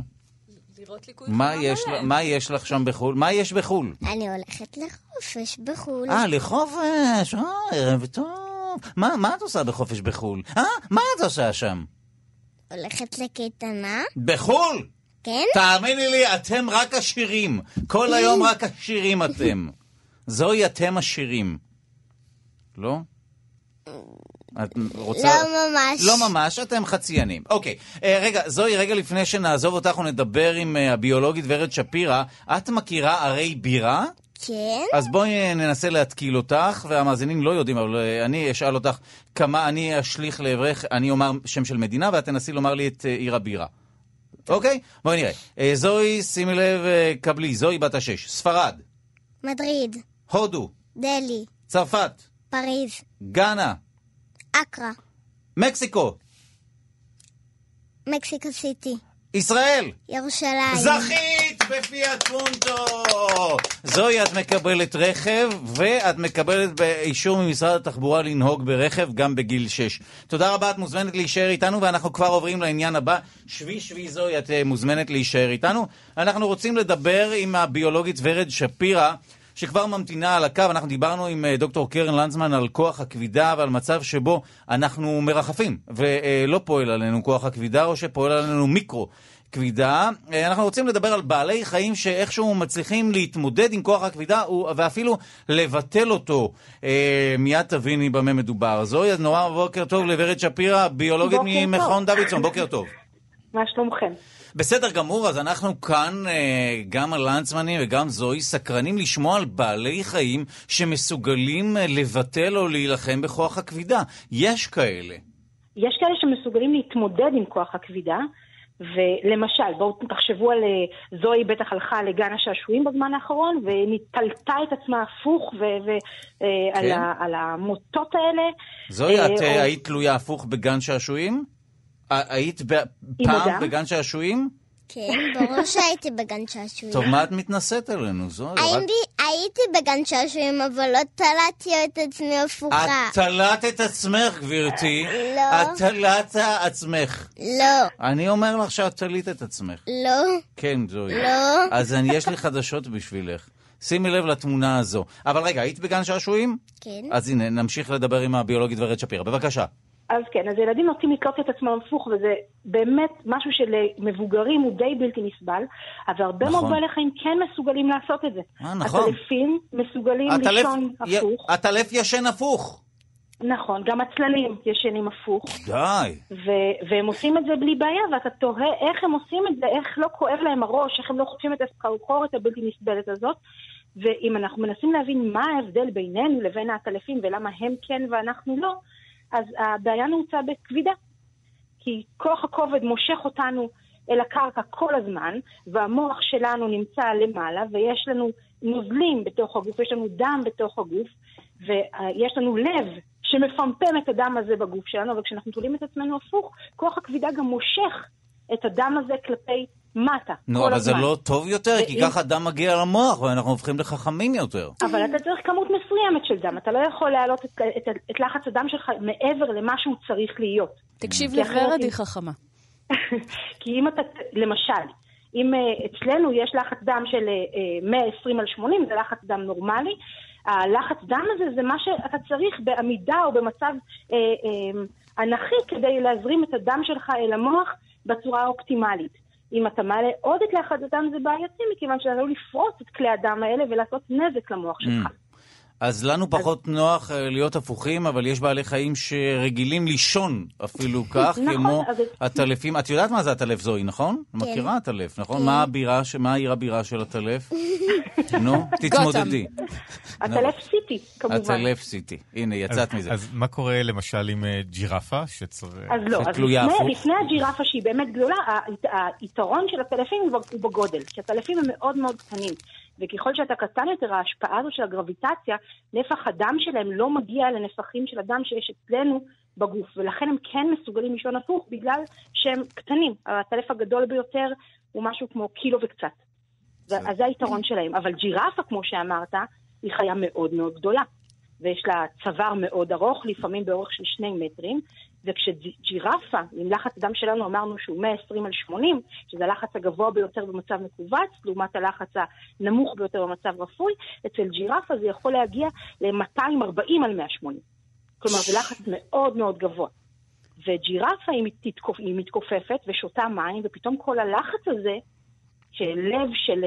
מה יש לך שם בחול? מה יש בחול? אני הולכת לחופש בחול. לחופש, ערב טוב. מה את עושה בחופש בחול? מה את עושה שם? הולכת לקייטנה. בחול? כן. תאמיני לי, אתם רק עשירים. כל היום רק עשירים אתם. זוהי אתם עשירים. לא? את רוצה... לא ממש. לא ממש, אתם חציינים. אוקיי, רגע, זוהי, רגע לפני שנעזוב אותך ונדבר עם הביולוגית ורד שפירא, את מכירה ערי בירה? כן. אז בואי ננסה להתקיל אותך, והמאזינים לא יודעים, אבל אני אשאל אותך כמה, אני אשליך לעברך, אני אומר שם של מדינה, ואת תנסי לומר לי את עיר הבירה. אוקיי? בואי נראה. זוהי, שימי לב, קבלי, זוהי בת 6. ספרד. מדריד. הודו. דלי. צרפת. פריז. גאנה. אקרה. מקסיקו. מקסיקו סיטי. ישראל. ירושלים. זכית בפיאט פונטו. זוהי, את מקבלת רכב, ואת מקבלת באישור ממשרד התחבורה לנהוג ברכב גם בגיל 6. תודה רבה, את מוזמנת להישאר איתנו, ואנחנו כבר עוברים לעניין הבא. שבי זוהי, את מוזמנת להישאר איתנו. אנחנו רוצים לדבר עם הביולוגית ורד שפירא, שכבר ממתינה על הקו. אנחנו דיברנו עם דוקטור קרן לנדסמן על כוח הכבידה ועל מצב שבו אנחנו מרחפים ולא פועל עלינו כוח הכבידה, או שפועל עלינו מיקרו כבידה. אנחנו רוצים לדבר על בעלי חיים שאיכשהו מצליחים להתמודד עם כוח הכבידה ואפילו לבטל אותו. מיד תביני במה מדובר. זוהי, אז נורא בוקר טוב לוורד שפירא, ביולוגית ממכון דוידסון. בוקר טוב. מה שלומכם? בסדר גמור, אז אנחנו כאן, גם הלנדסמנים וגם זוהי, סקרנים לשמוע על בעלי חיים שמסוגלים לבטל או להילחם בכוח הכבידה. יש כאלה. יש כאלה שמסוגלים להתמודד עם כוח הכבידה, ולמשל, בואו תחשבו על זוהי, בטח הלכה לגן השעשועים בזמן האחרון, ונטלטה את עצמה הפוך על המוטות האלה. זוהי, את היית תלויה הפוך בגן שעשועים? היית פעם בגן שעשועים? כן, ברור שהייתי בגן שעשועים. טוב, מה את מתנסית עלינו, זוהי? הייתי בגן שעשועים, אבל לא תלעתי את עצמי הפוכה. את תלעת את עצמך, גברתי? לא. את תלעת עצמך? לא. אני אומר לך שאת תלית את עצמך. לא. כן, זוהי. לא. אז יש לי חדשות בשבילך. שימי לב לתמונה הזו. אבל רגע, היית בגן שעשועים? כן. אז הנה, נמשיך לדבר עם הביולוגית ורד שפירא. בבקשה. אז כן, אז ילדים נוטים לתלות את עצמם הפוך, וזה באמת משהו שלמבוגרים הוא די בלתי נסבל, אבל הרבה מאוד בעלי חיים כן מסוגלים לעשות את זה. נכון. הטלפים מסוגלים לישון הפוך. הטלף ישן הפוך. נכון, גם הצללים ישנים הפוך. די. והם עושים את זה בלי בעיה, ואתה תוהה איך הם עושים את זה, איך לא כואב להם הראש, איך הם לא חוטפים את הסחרחורת הבלתי נסבלת הזאת. ואם אנחנו מנסים להבין מה ההבדל בינינו לבין הטלפים ולמה הם כן ואנחנו לא, אז הבעיה נעוצה בכבידה. כי כוח הכובד מושך אותנו אל הקרקע כל הזמן, והמוח שלנו נמצא למעלה, ויש לנו נוזלים בתוך הגוף, יש לנו דם בתוך הגוף, ויש לנו לב שמפמפם את הדם הזה בגוף שלנו, וכשאנחנו תולים את עצמנו הפוך, כוח הכבידה גם מושך את הדם הזה כלפי מטה. נו, אבל זה לא טוב יותר, כי ככה הדם מגיע למוח, ואנחנו הופכים לחכמים יותר. אבל אתה צריך כמות מסוימת של דם, אתה לא יכול להעלות את לחץ הדם שלך מעבר למה שהוא צריך להיות. תקשיב לוורד, היא חכמה. כי אם אתה, למשל, אם אצלנו יש לחץ דם של 120/80, זה לחץ דם נורמלי, הלחץ דם הזה זה מה שאתה צריך בעמידה או במצב אנכי כדי להזרים את הדם שלך אל המוח בצורה האופטימלית. אם אתה מעלה עוד את לחץ הדם זה בעייתי, מכיוון שאתה לא לפרוץ את כלי הדם האלה ולעשות נזק למוח שלך. אז לנו פחות נוח להיות הפוכים, אבל יש בעלי חיים שרגילים לישון אפילו כך, כמו הטלפים. את יודעת מה זה הטלף, זוהי, נכון? מכירה הטלף, נכון? מה העיר הבירה של הטלף? נו, תתמודדי. הטלף סיטי, כמובן. הטלף סיטי. הנה, יצאת מזה. אז מה קורה למשל עם ג'ירפה אז לא, אז לפני הג'ירפה שהיא באמת גדולה, היתרון של הטלפים הוא בגודל, כי הטלפים הם מאוד מאוד קטנים. וככל שאתה קטן יותר, ההשפעה הזו של הגרביטציה, נפח הדם שלהם לא מגיע לנפחים של הדם שיש אצלנו בגוף, ולכן הם כן מסוגלים לישון הפוך, בגלל שהם קטנים. הטלף הגדול ביותר הוא משהו כמו קילו וקצת. אז זה היתרון שלהם. אבל ג'ירפה, כמו שאמרת, היא חיה מאוד מאוד גדולה. ויש לה צוואר מאוד ארוך, לפעמים באורך של 2 מטרים, וכשג'ירפה, עם לחץ דם שלנו אמרנו שהוא 120/80, שזה הלחץ הגבוה ביותר במצב מקובץ, לעומת הלחץ הנמוך ביותר במצב רפוי, אצל ג'ירפה זה יכול להגיע ל-240/180. כלומר, זה לחץ מאוד מאוד גבוה. וג'ירפה היא מתכופפת ושותה מים, ופתאום כל הלחץ הזה, שלב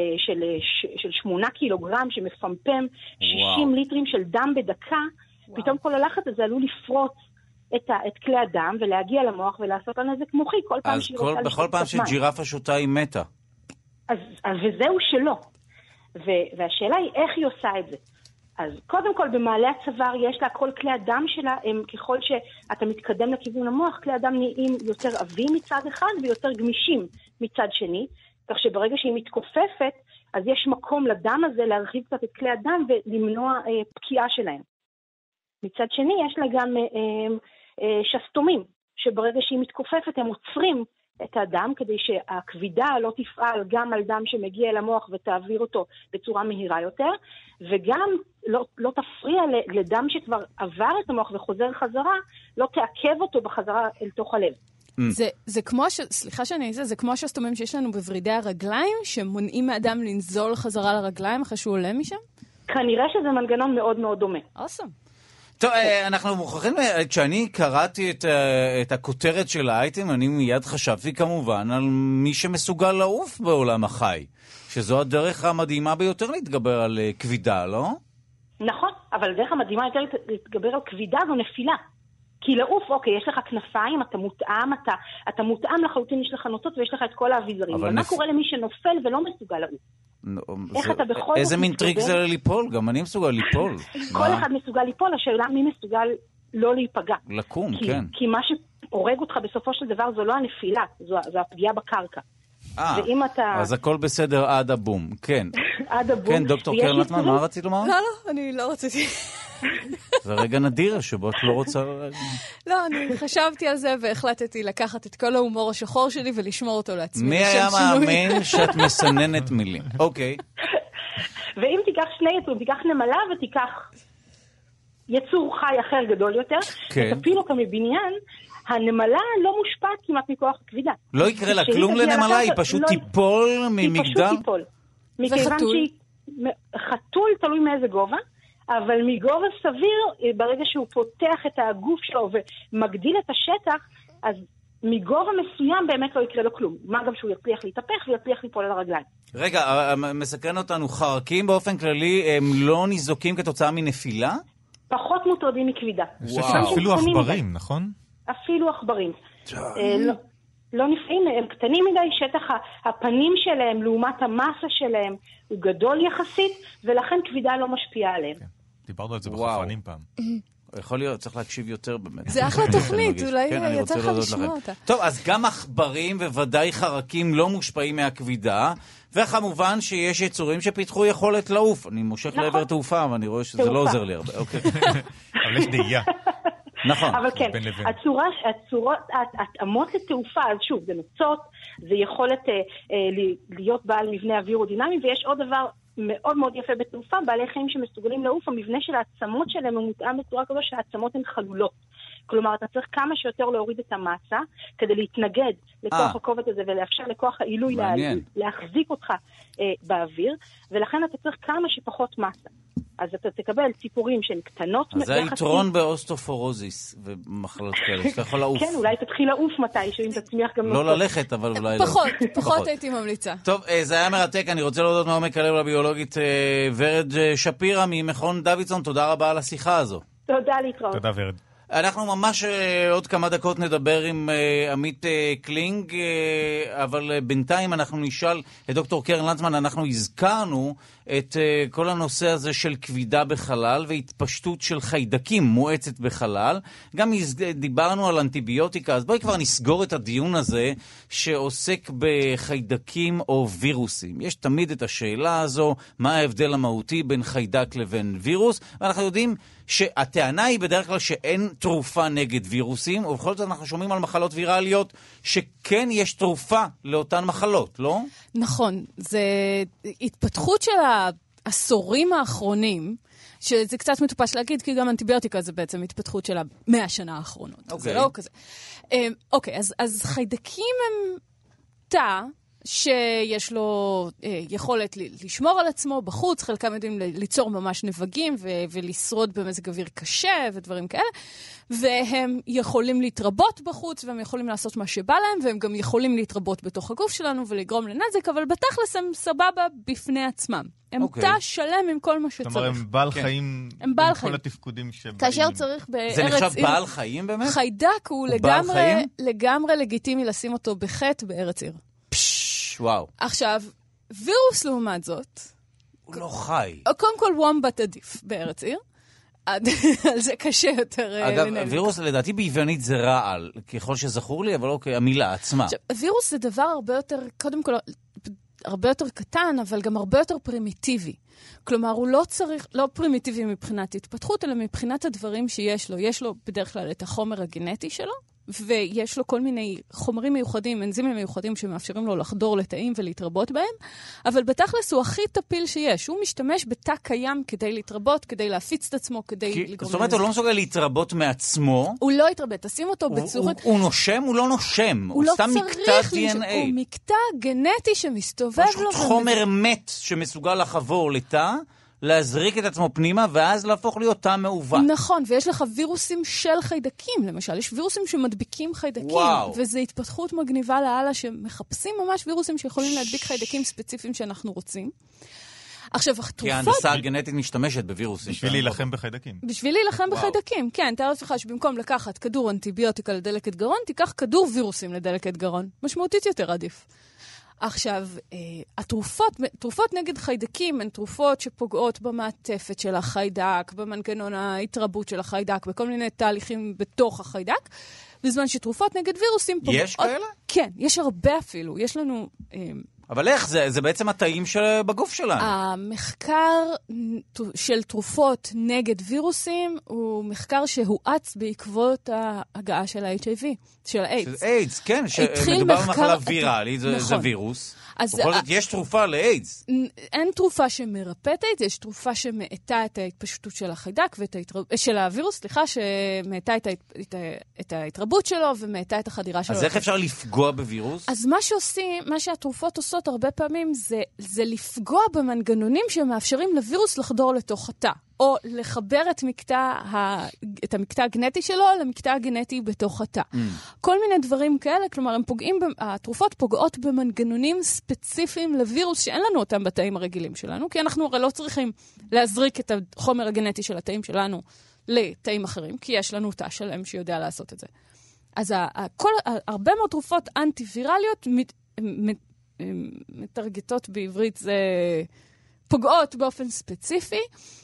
של 8 קילוגרם שמפמפם 60 ליטרים של דם בדקה, פתאום כל הלחץ הזה עלול לפרוץ את כלי הדם ולהגיע למוח ולעשות לה נזק מוחי כל פעם שהיא רוצה לשתות מים. בכל פעם שג'ירפה שותה היא מתה. אז וזהו שלא. והשאלה היא איך היא עושה את זה. אז קודם כל, במעלה הצוואר יש לה, כל כלי הדם שלה, הם ככל שאתה מתקדם לכיוון המוח, כלי הדם נהיים יותר עבים מצד אחד ויותר גמישים מצד שני, כך שברגע שהיא מתכופפת, אז יש מקום לדם הזה להרחיב קצת את כלי הדם ולמנוע פקיעה שלהם. מצד שני, יש לה גם שסתומים, שברגע שהיא מתכופפת הם עוצרים את הדם, כדי שהכבידה לא תפעל גם על דם שמגיע אל המוח ותעביר אותו בצורה מהירה יותר, וגם לא תפריע לדם שכבר עבר את המוח וחוזר חזרה, לא תעכב אותו בחזרה אל תוך הלב. זה כמו, סליחה שאני איזה, זה כמו השסתומים שיש לנו בוורידי הרגליים, שמונעים מאדם לנזול חזרה לרגליים אחרי שהוא עולה משם? כנראה שזה מנגנון מאוד מאוד דומה. אוסם. טוב, אנחנו מוכרחים, כשאני קראתי את הכותרת של האייטם, אני מיד חשבתי כמובן על מי שמסוגל לעוף בעולם החי, שזו הדרך המדהימה ביותר להתגבר על כבידה, לא? נכון, אבל הדרך המדהימה יותר להתגבר על כבידה זו נפילה. כי לעוף, אוקיי, יש לך כנפיים, אתה מותאם לחלוטין, יש לך נוטות ויש לך את כל האביזרים. אבל מה קורה למי שנופל ולא מסוגל לעוף? איך אתה בכל זאת... איזה מין טריק זה ליפול? גם אני מסוגל ליפול. כל אחד מסוגל ליפול, השאלה מי מסוגל לא להיפגע. לקום, כן. כי מה שהורג אותך בסופו של דבר זו לא הנפילה, זו הפגיעה בקרקע. אז הכל בסדר עד הבום, כן. עד הבום. כן, דוקטור קרלטמן, מה רצית לומר? לא, אני לא רציתי. זה רגע נדיר שבו את לא רוצה... לא, אני חשבתי על זה והחלטתי לקחת את כל ההומור השחור שלי ולשמור אותו לעצמי. מי היה מאמין שאת מסננת מילים? אוקיי. ואם תיקח שני יצורים, תיקח נמלה ותיקח יצור חי אחר גדול יותר, ותפיל אותו מבניין, הנמלה לא מושפעת כמעט מכוח הכבידה. לא יקרה לה כלום לנמלה, היא פשוט תיפול ממגדל? היא פשוט תיפול. וחתול? חתול תלוי מאיזה גובה, אבל מגובה סביר, ברגע שהוא פותח את הגוף שלו ומגדיל את השטח, אז מגובה מסוים באמת לא יקרה לו כלום. מה גם שהוא יצליח להתהפך ויצליח ליפול על הרגליים. רגע, מסקרן אותנו, חרקים באופן כללי הם לא ניזוקים כתוצאה מנפילה? פחות מוטרדים מכבידה. אפילו עכברים, נכון? אפילו עכברים. לא נפעים, הם קטנים מדי, שטח הפנים שלהם לעומת המסה שלהם הוא גדול יחסית, ולכן כבידה לא משפיעה עליהם. דיברנו על זה בחפרנים פעם. יכול להיות, צריך להקשיב יותר באמת. זה אחלה תוכנית, אולי יצא לך לשמוע אותה. טוב, אז גם עכברים וודאי חרקים לא מושפעים מהכבידה, וכמובן שיש יצורים שפיתחו יכולת לעוף. אני מושך לעבר תעופה, אבל אני רואה שזה לא עוזר לי הרבה. אבל יש דהייה. נכון. אבל כן, הצורות, התאמות לתעופה, אז שוב, זה נוצות, זה יכולת להיות בעל מבנה אווירודינמי, ויש עוד דבר מאוד מאוד יפה בתעופה, בעלי חיים שמסוגלים לעוף, המבנה של העצמות שלהם הוא מותאם בצורה כזו שהעצמות הן חלולות. כלומר, אתה צריך כמה שיותר להוריד את המסה, כדי להתנגד לכוח הכובד הזה, ולאפשר לכוח העילוי להחזיק אותך באוויר, ולכן אתה צריך כמה שפחות מסה. אז אתה תקבל ציפורים שהן קטנות. אז זה היתרון באוסטופורוזיס ומחלות כאלה, שאתה יכול לעוף. כן, אולי תתחיל לעוף מתישהו, אם תצמיח גם לא ללכת, אבל אולי לא. פחות הייתי ממליצה. טוב, זה היה מרתק, אני רוצה להודות מעומק הלב לביולוגית ורד שפירא ממכון דוידסון, תודה רבה על השיחה הזו. תודה להתראות. תודה ורד. אנחנו ממש עוד כמה דקות נדבר עם עמית קלינג, אבל בינתיים אנחנו נשאל את דוקטור קרן לנצמן, אנחנו הזכרנו את כל הנושא הזה של כבידה בחלל והתפשטות של חיידקים מואצת בחלל. גם דיברנו על אנטיביוטיקה, אז בואי כבר נסגור את הדיון הזה שעוסק בחיידקים או וירוסים. יש תמיד את השאלה הזו, מה ההבדל המהותי בין חיידק לבין וירוס, ואנחנו יודעים שהטענה היא בדרך כלל שאין תרופה נגד וירוסים, ובכל זאת אנחנו שומעים על מחלות ויראליות שכן יש תרופה לאותן מחלות, לא? נכון, זה התפתחות של העשורים האחרונים, שזה קצת מטופש להגיד, כי גם אנטיביוטיקה זה בעצם התפתחות של 100 שנה האחרונות. זה לא כזה. אוקיי, אז חיידקים הם תא, שיש לו יכולת לשמור על עצמו בחוץ, חלקם יודעים ליצור ממש נבגים ולשרוד במזג אוויר קשה ודברים כאלה, והם יכולים להתרבות בחוץ, והם יכולים לעשות מה שבא להם, והם גם יכולים להתרבות בתוך הגוף שלנו ולגרום לנזק, אבל בתכלס הם סבבה בפני עצמם. הם תא שלם עם כל מה שצריך. זאת אומרת, הם בעל חיים עם כל התפקודים שבאים. כאשר צריך בארץ... זה נחשב בעל חיים באמת? חיידק הוא לגמרי לגיטימי לשים אותו בחטא בארץ עיר. וואו. עכשיו, וירוס לעומת זאת, הוא לא חי. קודם כל, וומבט עדיף בארץ עיר. על זה קשה יותר לנהל. אגב, וירוס לדעתי ביוונית זה רעל, ככל שזכור לי, אבל אוקיי, המילה עצמה. וירוס זה דבר הרבה יותר, קודם כל, הרבה יותר קטן, אבל גם הרבה יותר פרימיטיבי. כלומר, הוא לא צריך, לא פרימיטיבי מבחינת התפתחות, אלא מבחינת הדברים שיש לו. יש לו בדרך כלל את החומר הגנטי שלו, ויש לו כל מיני חומרים מיוחדים, אנזימים מיוחדים שמאפשרים לו לחדור לתאים ולהתרבות בהם, אבל בתכלס הוא הכי טפיל שיש. הוא משתמש בתא קיים כדי להתרבות, כדי להפיץ את עצמו, כדי לגרום לנזק. זאת אומרת, הוא לא מסוגל להתרבות מעצמו. הוא לא יתרבה, תשים אותו בצורת... הוא נושם? הוא לא נושם. הוא סתם מקטע DNA. הוא מקטע גנטי שמסתובב לו. יש חומר מת שמסוגל לחבור לתא, להזריק את עצמו פנימה, ואז להפוך להיות תא מעוות. נכון, ויש לך וירוסים של חיידקים, למשל. יש וירוסים שמדביקים חיידקים, וזו התפתחות מגניבה להלאה, שמחפשים ממש וירוסים שיכולים להדביק חיידקים ספציפיים שאנחנו רוצים. עכשיו, התרופות... כי ההנדסה הגנטית משתמשת בווירוסים. בשביל להילחם בחיידקים. בשביל להילחם בחיידקים, כן. תאר לך שבמקום לקחת כדור אנטיביוטיקה לדלקת גרון, תיקח כדור וירוסים לדלקת גרון. משמעותית יותר עדיף. עכשיו, תרופות נגד חיידקים הן תרופות שפוגעות במעטפת של החיידק, במנגנון ההתרבות של החיידק, בכל מיני תהליכים בתוך החיידק, בזמן שתרופות נגד וירוסים פוגעות... יש כאלה? כן, יש הרבה אפילו. יש לנו... אבל איך? זה בעצם התאים בגוף שלנו. המחקר של תרופות נגד וירוסים הוא מחקר שהואץ בעקבות ההגעה של ה-HIV, של האיידס. של איידס, כן, שמדובר במחלה ויראלית, זה וירוס. בכל זאת, יש תרופה לאיידס. אין תרופה שמרפאת איידס, יש תרופה שמעטה את ההתפשטות של החיידק, של הווירוס, שמעטה את ההתרבות שלו ומעטה את החדירה שלו. אז איך אפשר לפגוע בווירוס? אז מה שהתרופות עושות הרבה פעמים זה לפגוע במנגנונים שמאפשרים לווירוס לחדור לתוך התא, או לחבר את המקטע הגנטי שלו למקטע הגנטי בתוך התא. כל מיני דברים כאלה, כלומר, התרופות פוגעות במנגנונים ספציפיים לווירוס שאין לנו אותם בתאים הרגילים שלנו, כי אנחנו הרי לא צריכים להזריק את החומר הגנטי של התאים שלנו לתאים אחרים, כי יש לנו תא שלם שיודע לעשות את זה. אז הרבה מאוד תרופות אנטי-וירליות מתרגטות בעברית, זה פוגעות באופן ספציפי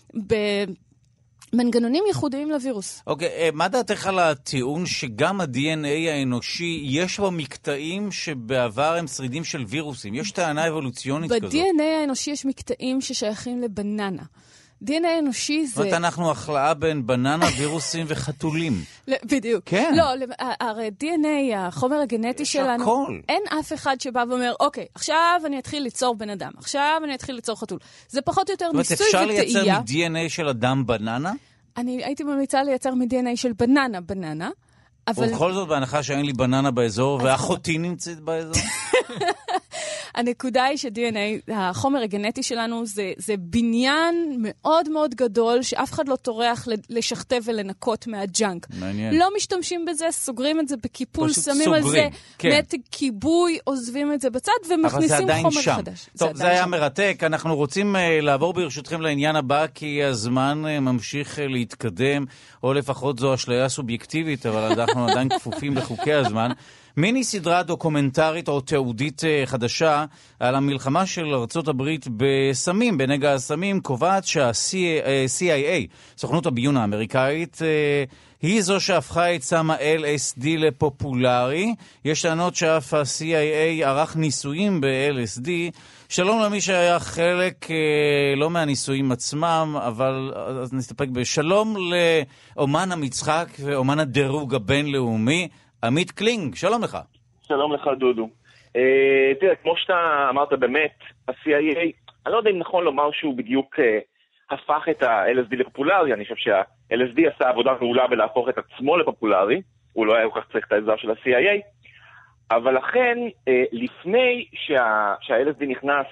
במנגנונים ייחודיים לווירוס. אוקיי, מה דעתך על הטיעון שגם ה-DNA האנושי יש בו מקטעים שבעבר הם שרידים של וירוסים? יש טענה אבולוציונית כזאת. ב-DNA האנושי יש מקטעים ששייכים לבננה. DNA אנושי זה... זאת אומרת, אנחנו החלאה בין בננה, וירוסים וחתולים. בדיוק. כן. לא, הרי DNA, החומר הגנטי שלנו, הכל. אין אף אחד שבא ואומר, אוקיי, עכשיו אני אתחיל ליצור בן אדם, עכשיו אני אתחיל ליצור חתול. זה פחות או יותר ניסוי וטעייה. אפשר לייצר מ-DNA של אדם בננה? אני הייתי ממליצה לייצר מ-DNA של בננה, אבל... ובכל זאת, בהנחה שאין לי בננה באזור, ואחותי נמצאת באזור? הנקודה היא ש-DNA, החומר הגנטי שלנו, זה בניין מאוד מאוד גדול, שאף אחד לא טורח לשכתב ולנקות מהג'אנק. מעניין. לא משתמשים בזה, סוגרים את זה בקיפול, שמים על זה מתג כיבוי, עוזבים את זה בצד, ומכניסים חומר חדש. טוב, זה היה מרתק. אנחנו רוצים לעבור ברשותכם לעניין הבא, כי הזמן ממשיך להתקדם, או לפחות זו אשליה סובייקטיבית, אבל אנחנו עדיין כפופים לחוקי הזמן. מיני סדרה דוקומנטרית או תיעודית חדשה על המלחמה של ארצות הברית בסמים, בנגע הסמים, קובעת שה-CIA, סוכנות הביון האמריקאית, היא זו שהפכה את סם ה-LSD לפופולרי. יש טענות שאף ה-CIA ערך ניסויים ב-LSD. שלום למי שהיה חלק לא מהניסויים עצמם, אבל אז נסתפק בשלום לאומן המצחק ואומן הדירוג הבינלאומי, עמית קלינג, שלום לך. שלום לך דודו. תראה, כמו שאתה אמרת באמת, ה-CIA, אני לא יודע אם נכון לומר שהוא בדיוק הפך את ה-LSD לפופולרי, אני חושב שה-LSD עשה עבודה מעולה בלהפוך את עצמו לפופולרי, הוא לא היה כל כך צריך את העזרה של ה-CIA, אבל לכן, לפני שה-LSD נכנס,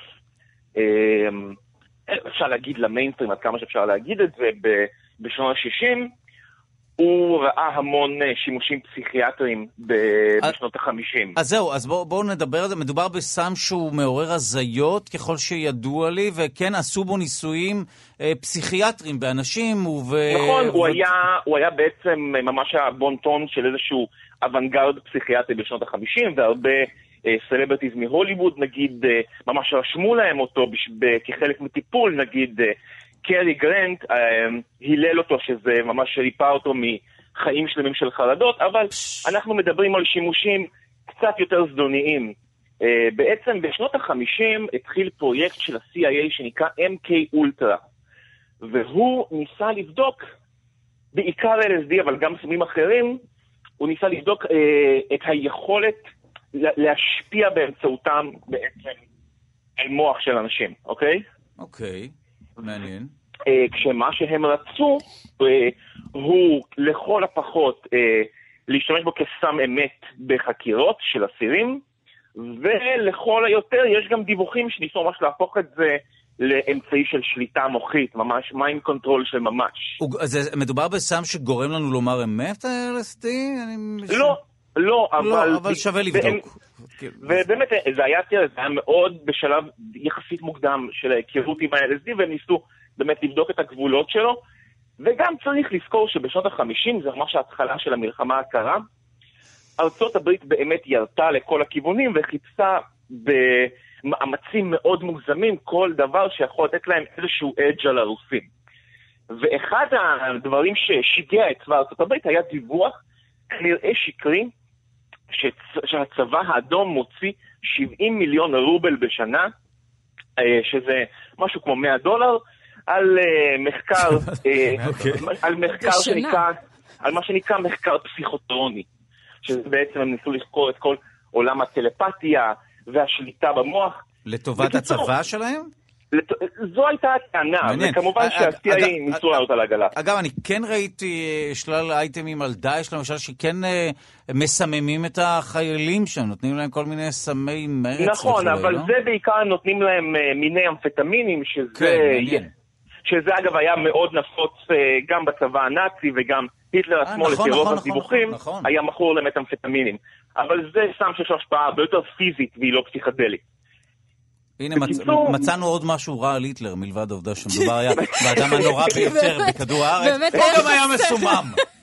אפשר להגיד למיינסטרים, עד כמה שאפשר להגיד את זה, בשנות ה-60, הוא ראה המון שימושים פסיכיאטריים בשנות ה-50. אז זהו, אז בואו נדבר על זה. מדובר בסם שהוא מעורר הזיות, ככל שידוע לי, וכן עשו בו ניסויים פסיכיאטריים באנשים. נכון, הוא היה בעצם ממש הבון טון של איזשהו אוונגרד פסיכיאטרי בשנות ה-50, והרבה סלבריטיז מהוליווד, נגיד, ממש רשמו להם אותו כחלק מטיפול, נגיד, קרי גרנט, הילל אותו שזה ממש ריפא אותו מחיים שלמים של חרדות, אבל אנחנו מדברים על שימושים קצת יותר זדוניים. בעצם בשנות ה-50 התחיל פרויקט של ה-CIA שנקרא MK אולטרה, והוא ניסה לבדוק, בעיקר LSD אבל גם סמים אחרים, הוא ניסה לבדוק את היכולת להשפיע באמצעותם בעצם על מוח של אנשים, אוקיי? אוקיי, מעניין. כשמה שהם רצו הוא לכל הפחות להשתמש בו כסם אמת בחקירות של אסירים, ולכל היותר יש גם דיווחים שניסו ממש להפוך את זה לאמצעי של שליטה מוחית, ממש מיינד קונטרול של ממש. מדובר בסם שגורם לנו לומר אמת, LSD? לא, אבל שווה לבדוק. ובאמת זה היה מאוד בשלב יחסית מוקדם של ההיכרות עם ה-LSD, והם ניסו באמת לבדוק את הגבולות שלו, וגם צריך לזכור שבשנות ה-50 זה ממש ההתחלה של המלחמה הקרה, ארצות הברית באמת ירתה לכל הכיוונים וחיפשה במאמצים מאוד מוגזמים כל דבר שיכול לתת להם איזשהו אדג' על הרוסים. ואחד הדברים ששיגע את צבא ארצות הברית היה דיווח כנראה שקרי שהצבא האדום מוציא 70 מיליון רובל בשנה, שזה משהו כמו $100, על מחקר, על מחקר שנקרא, על מה שנקרא מחקר פסיכוטרוני, שבעצם הם ניסו לחקור את כל עולם הטלפתיה והשליטה במוח. לטובת הצבא שלהם? זו הייתה הטענה, וכמובן שה-CIA ניסו לעלות על הגלה. אגב, אני כן ראיתי שלל אייטמים על דאעש, למשל, שכן מסממים את החיילים שם, נותנים להם כל מיני סמי מרץ. נכון, אבל זה בעיקר נותנים להם מיני אמפטמינים, שזה אגב היה מאוד נפוץ גם בצבא הנאצי, וגם היטלר עצמו לפי רוב הדיווחים, היה מכור למתאמפטמינים. אבל זה סם שיש לו השפעה הרבה יותר פיזית והיא לא פסיכדלית. הנה, מצאנו עוד משהו רע על היטלר, מלבד העובדה שמדובר היה באדם הנורא ביותר בכדור הארץ. הוא גם היה מסומם.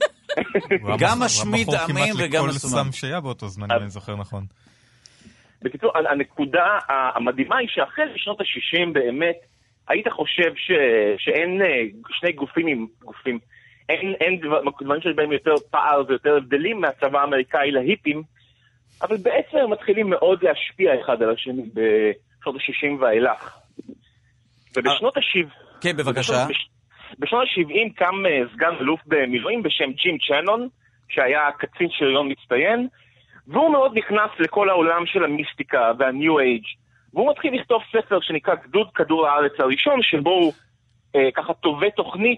גם משמיד עמים וגם מסומם. כל סם שהיה באותו זמן, אם אני זוכר נכון. בקיצור, הנקודה המדהימה היא שאחרי שנות ה-60 באמת, היית חושב שאין שני גופים, אין דברים שיש בהם יותר פער ויותר הבדלים מהצבא האמריקאי להיפים, אבל בעצם הם מתחילים מאוד להשפיע אחד על השני בשנות ה-60 ואילך. ובשנות ה-70... כן, בבקשה. בשנות ה-70 קם סגן אלוף במילואים בשם ג'ים צ'נון, שהיה קצין שריון מצטיין, והוא מאוד נכנס לכל העולם של המיסטיקה והניו אייג', והוא מתחיל לכתוב ספר שנקרא גדוד כדור הארץ הראשון, שבו הוא ככה טובה תוכנית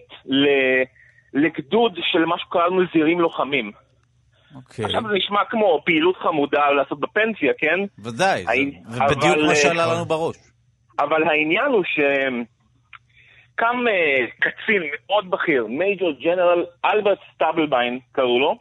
לגדוד של מה שקראנו זירים לוחמים. עכשיו זה נשמע כמו פעילות חמודה לעשות בפנסיה, כן? ודאי, זה בדיוק מה שעלה לנו בראש. אבל העניין הוא שקם קצין מאוד בכיר, מייג'ור ג'נרל אלברט סטאבלביין קראו לו,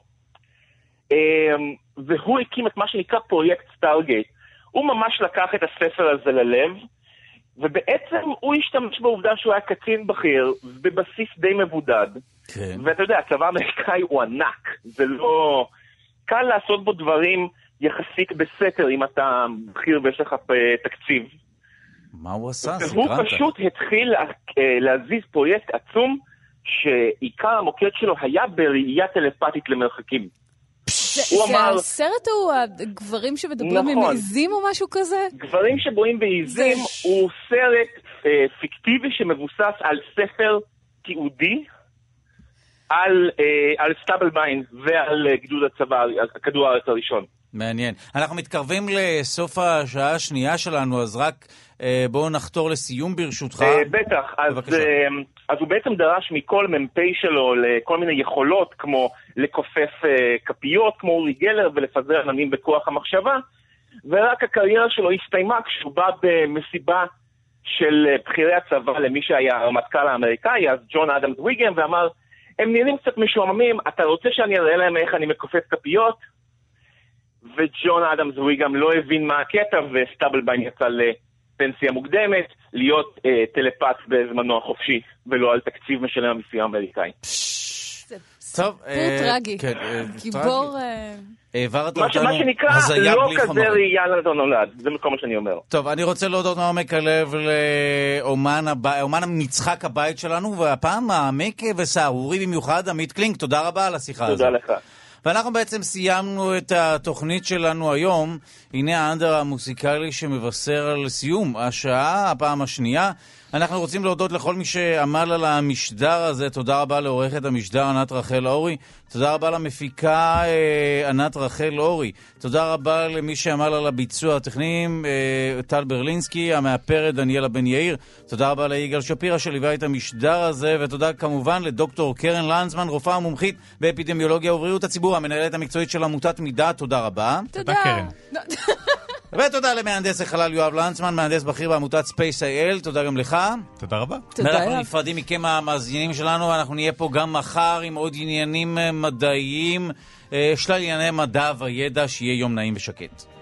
והוא הקים את מה שנקרא פרויקט סטארגייט. הוא ממש לקח את הספר הזה ללב, ובעצם הוא השתמש בעובדה שהוא היה קצין בכיר, בבסיס די מבודד. כן. ואתה יודע, הצבא האמריקאי הוא ענק, זה לא... קל לעשות בו דברים יחסית בסתר, אם אתה בכיר ויש לך תקציב. מה הוא עשה? והוא פשוט התחיל להזיז פרויקט עצום, שעיקר המוקד שלו היה בראייה טלפתית למרחקים. הסרט הוא הגברים שמדברים עם עיזים או משהו כזה? גברים שבואים בעיזים הוא סרט פיקטיבי שמבוסס על ספר תיעודי, על סטאבלביין ועל גדוד הצבא, כדור הארץ הראשון. מעניין. אנחנו מתקרבים לסוף השעה השנייה שלנו, אז רק בואו נחתור לסיום ברשותך. בטח, אז הוא בעצם דרש מכל ממפי שלו לכל מיני יכולות, כמו לקופף כפיות, כמו אורי גלר, ולפזר עננים בכוח המחשבה, ורק הקריירה שלו הסתיימה כשהוא בא במסיבה של בחירי הצבא למי שהיה הרמטכ"ל האמריקאי, אז ג'ון אדמס ויגם, ואמר, הם נראים קצת משועממים, אתה רוצה שאני אראה להם איך אני מקופף כפיות? וג'ון אדמס ויגם לא הבין מה הקטע, וסטאבלביין יצא לפנסיה מוקדמת, להיות טלפת בזמנו החופשי, ולא על תקציב משלם המיסים האמריקאי. טוב. סיפור טרגי. גיבור... העברת מה אותנו שנקרא, הזיה לא בלי כזה חומרים. ראייה לנדו נולד. זה כל מה שאני אומר. טוב, אני רוצה להודות מעומק הלב לאומן מצחק הבית שלנו, והפעם העמק וסערורי במיוחד, עמית קלינק. תודה רבה על השיחה הזאת. תודה לך. ואנחנו בעצם סיימנו את התוכנית שלנו היום. הנה האנדר המוסיקלי שמבשר על סיום השעה, הפעם השנייה. אנחנו רוצים להודות לכל מי שעמל על המשדר הזה. תודה רבה לעורכת המשדר ענת רחל אורי. תודה רבה למפיקה ענת רחל אורי. תודה רבה למי שעמל על הביצוע הטכניים, טל ברלינסקי, המאפרת דניאלה בן יאיר. תודה רבה ליגאל שפירא שליווה את המשדר הזה, ותודה כמובן לדוקטור קרן לנדסמן, רופאה מומחית באפידמיולוגיה ובריאות הציבור, המנהלת המקצועית של עמותת מידה. תודה רבה. תודה קרן. ותודה למהנדס החלל יואב לנצמן, מהנדס בכיר בעמותת ספייס איי-אל. תודה גם לך. תודה רבה. ואנחנו נפרדים מכם המאזינים שלנו, אנחנו נהיה פה גם מחר עם עוד עניינים מדעיים, שלל ענייני מדע וידע. שיהיה יום נעים ושקט.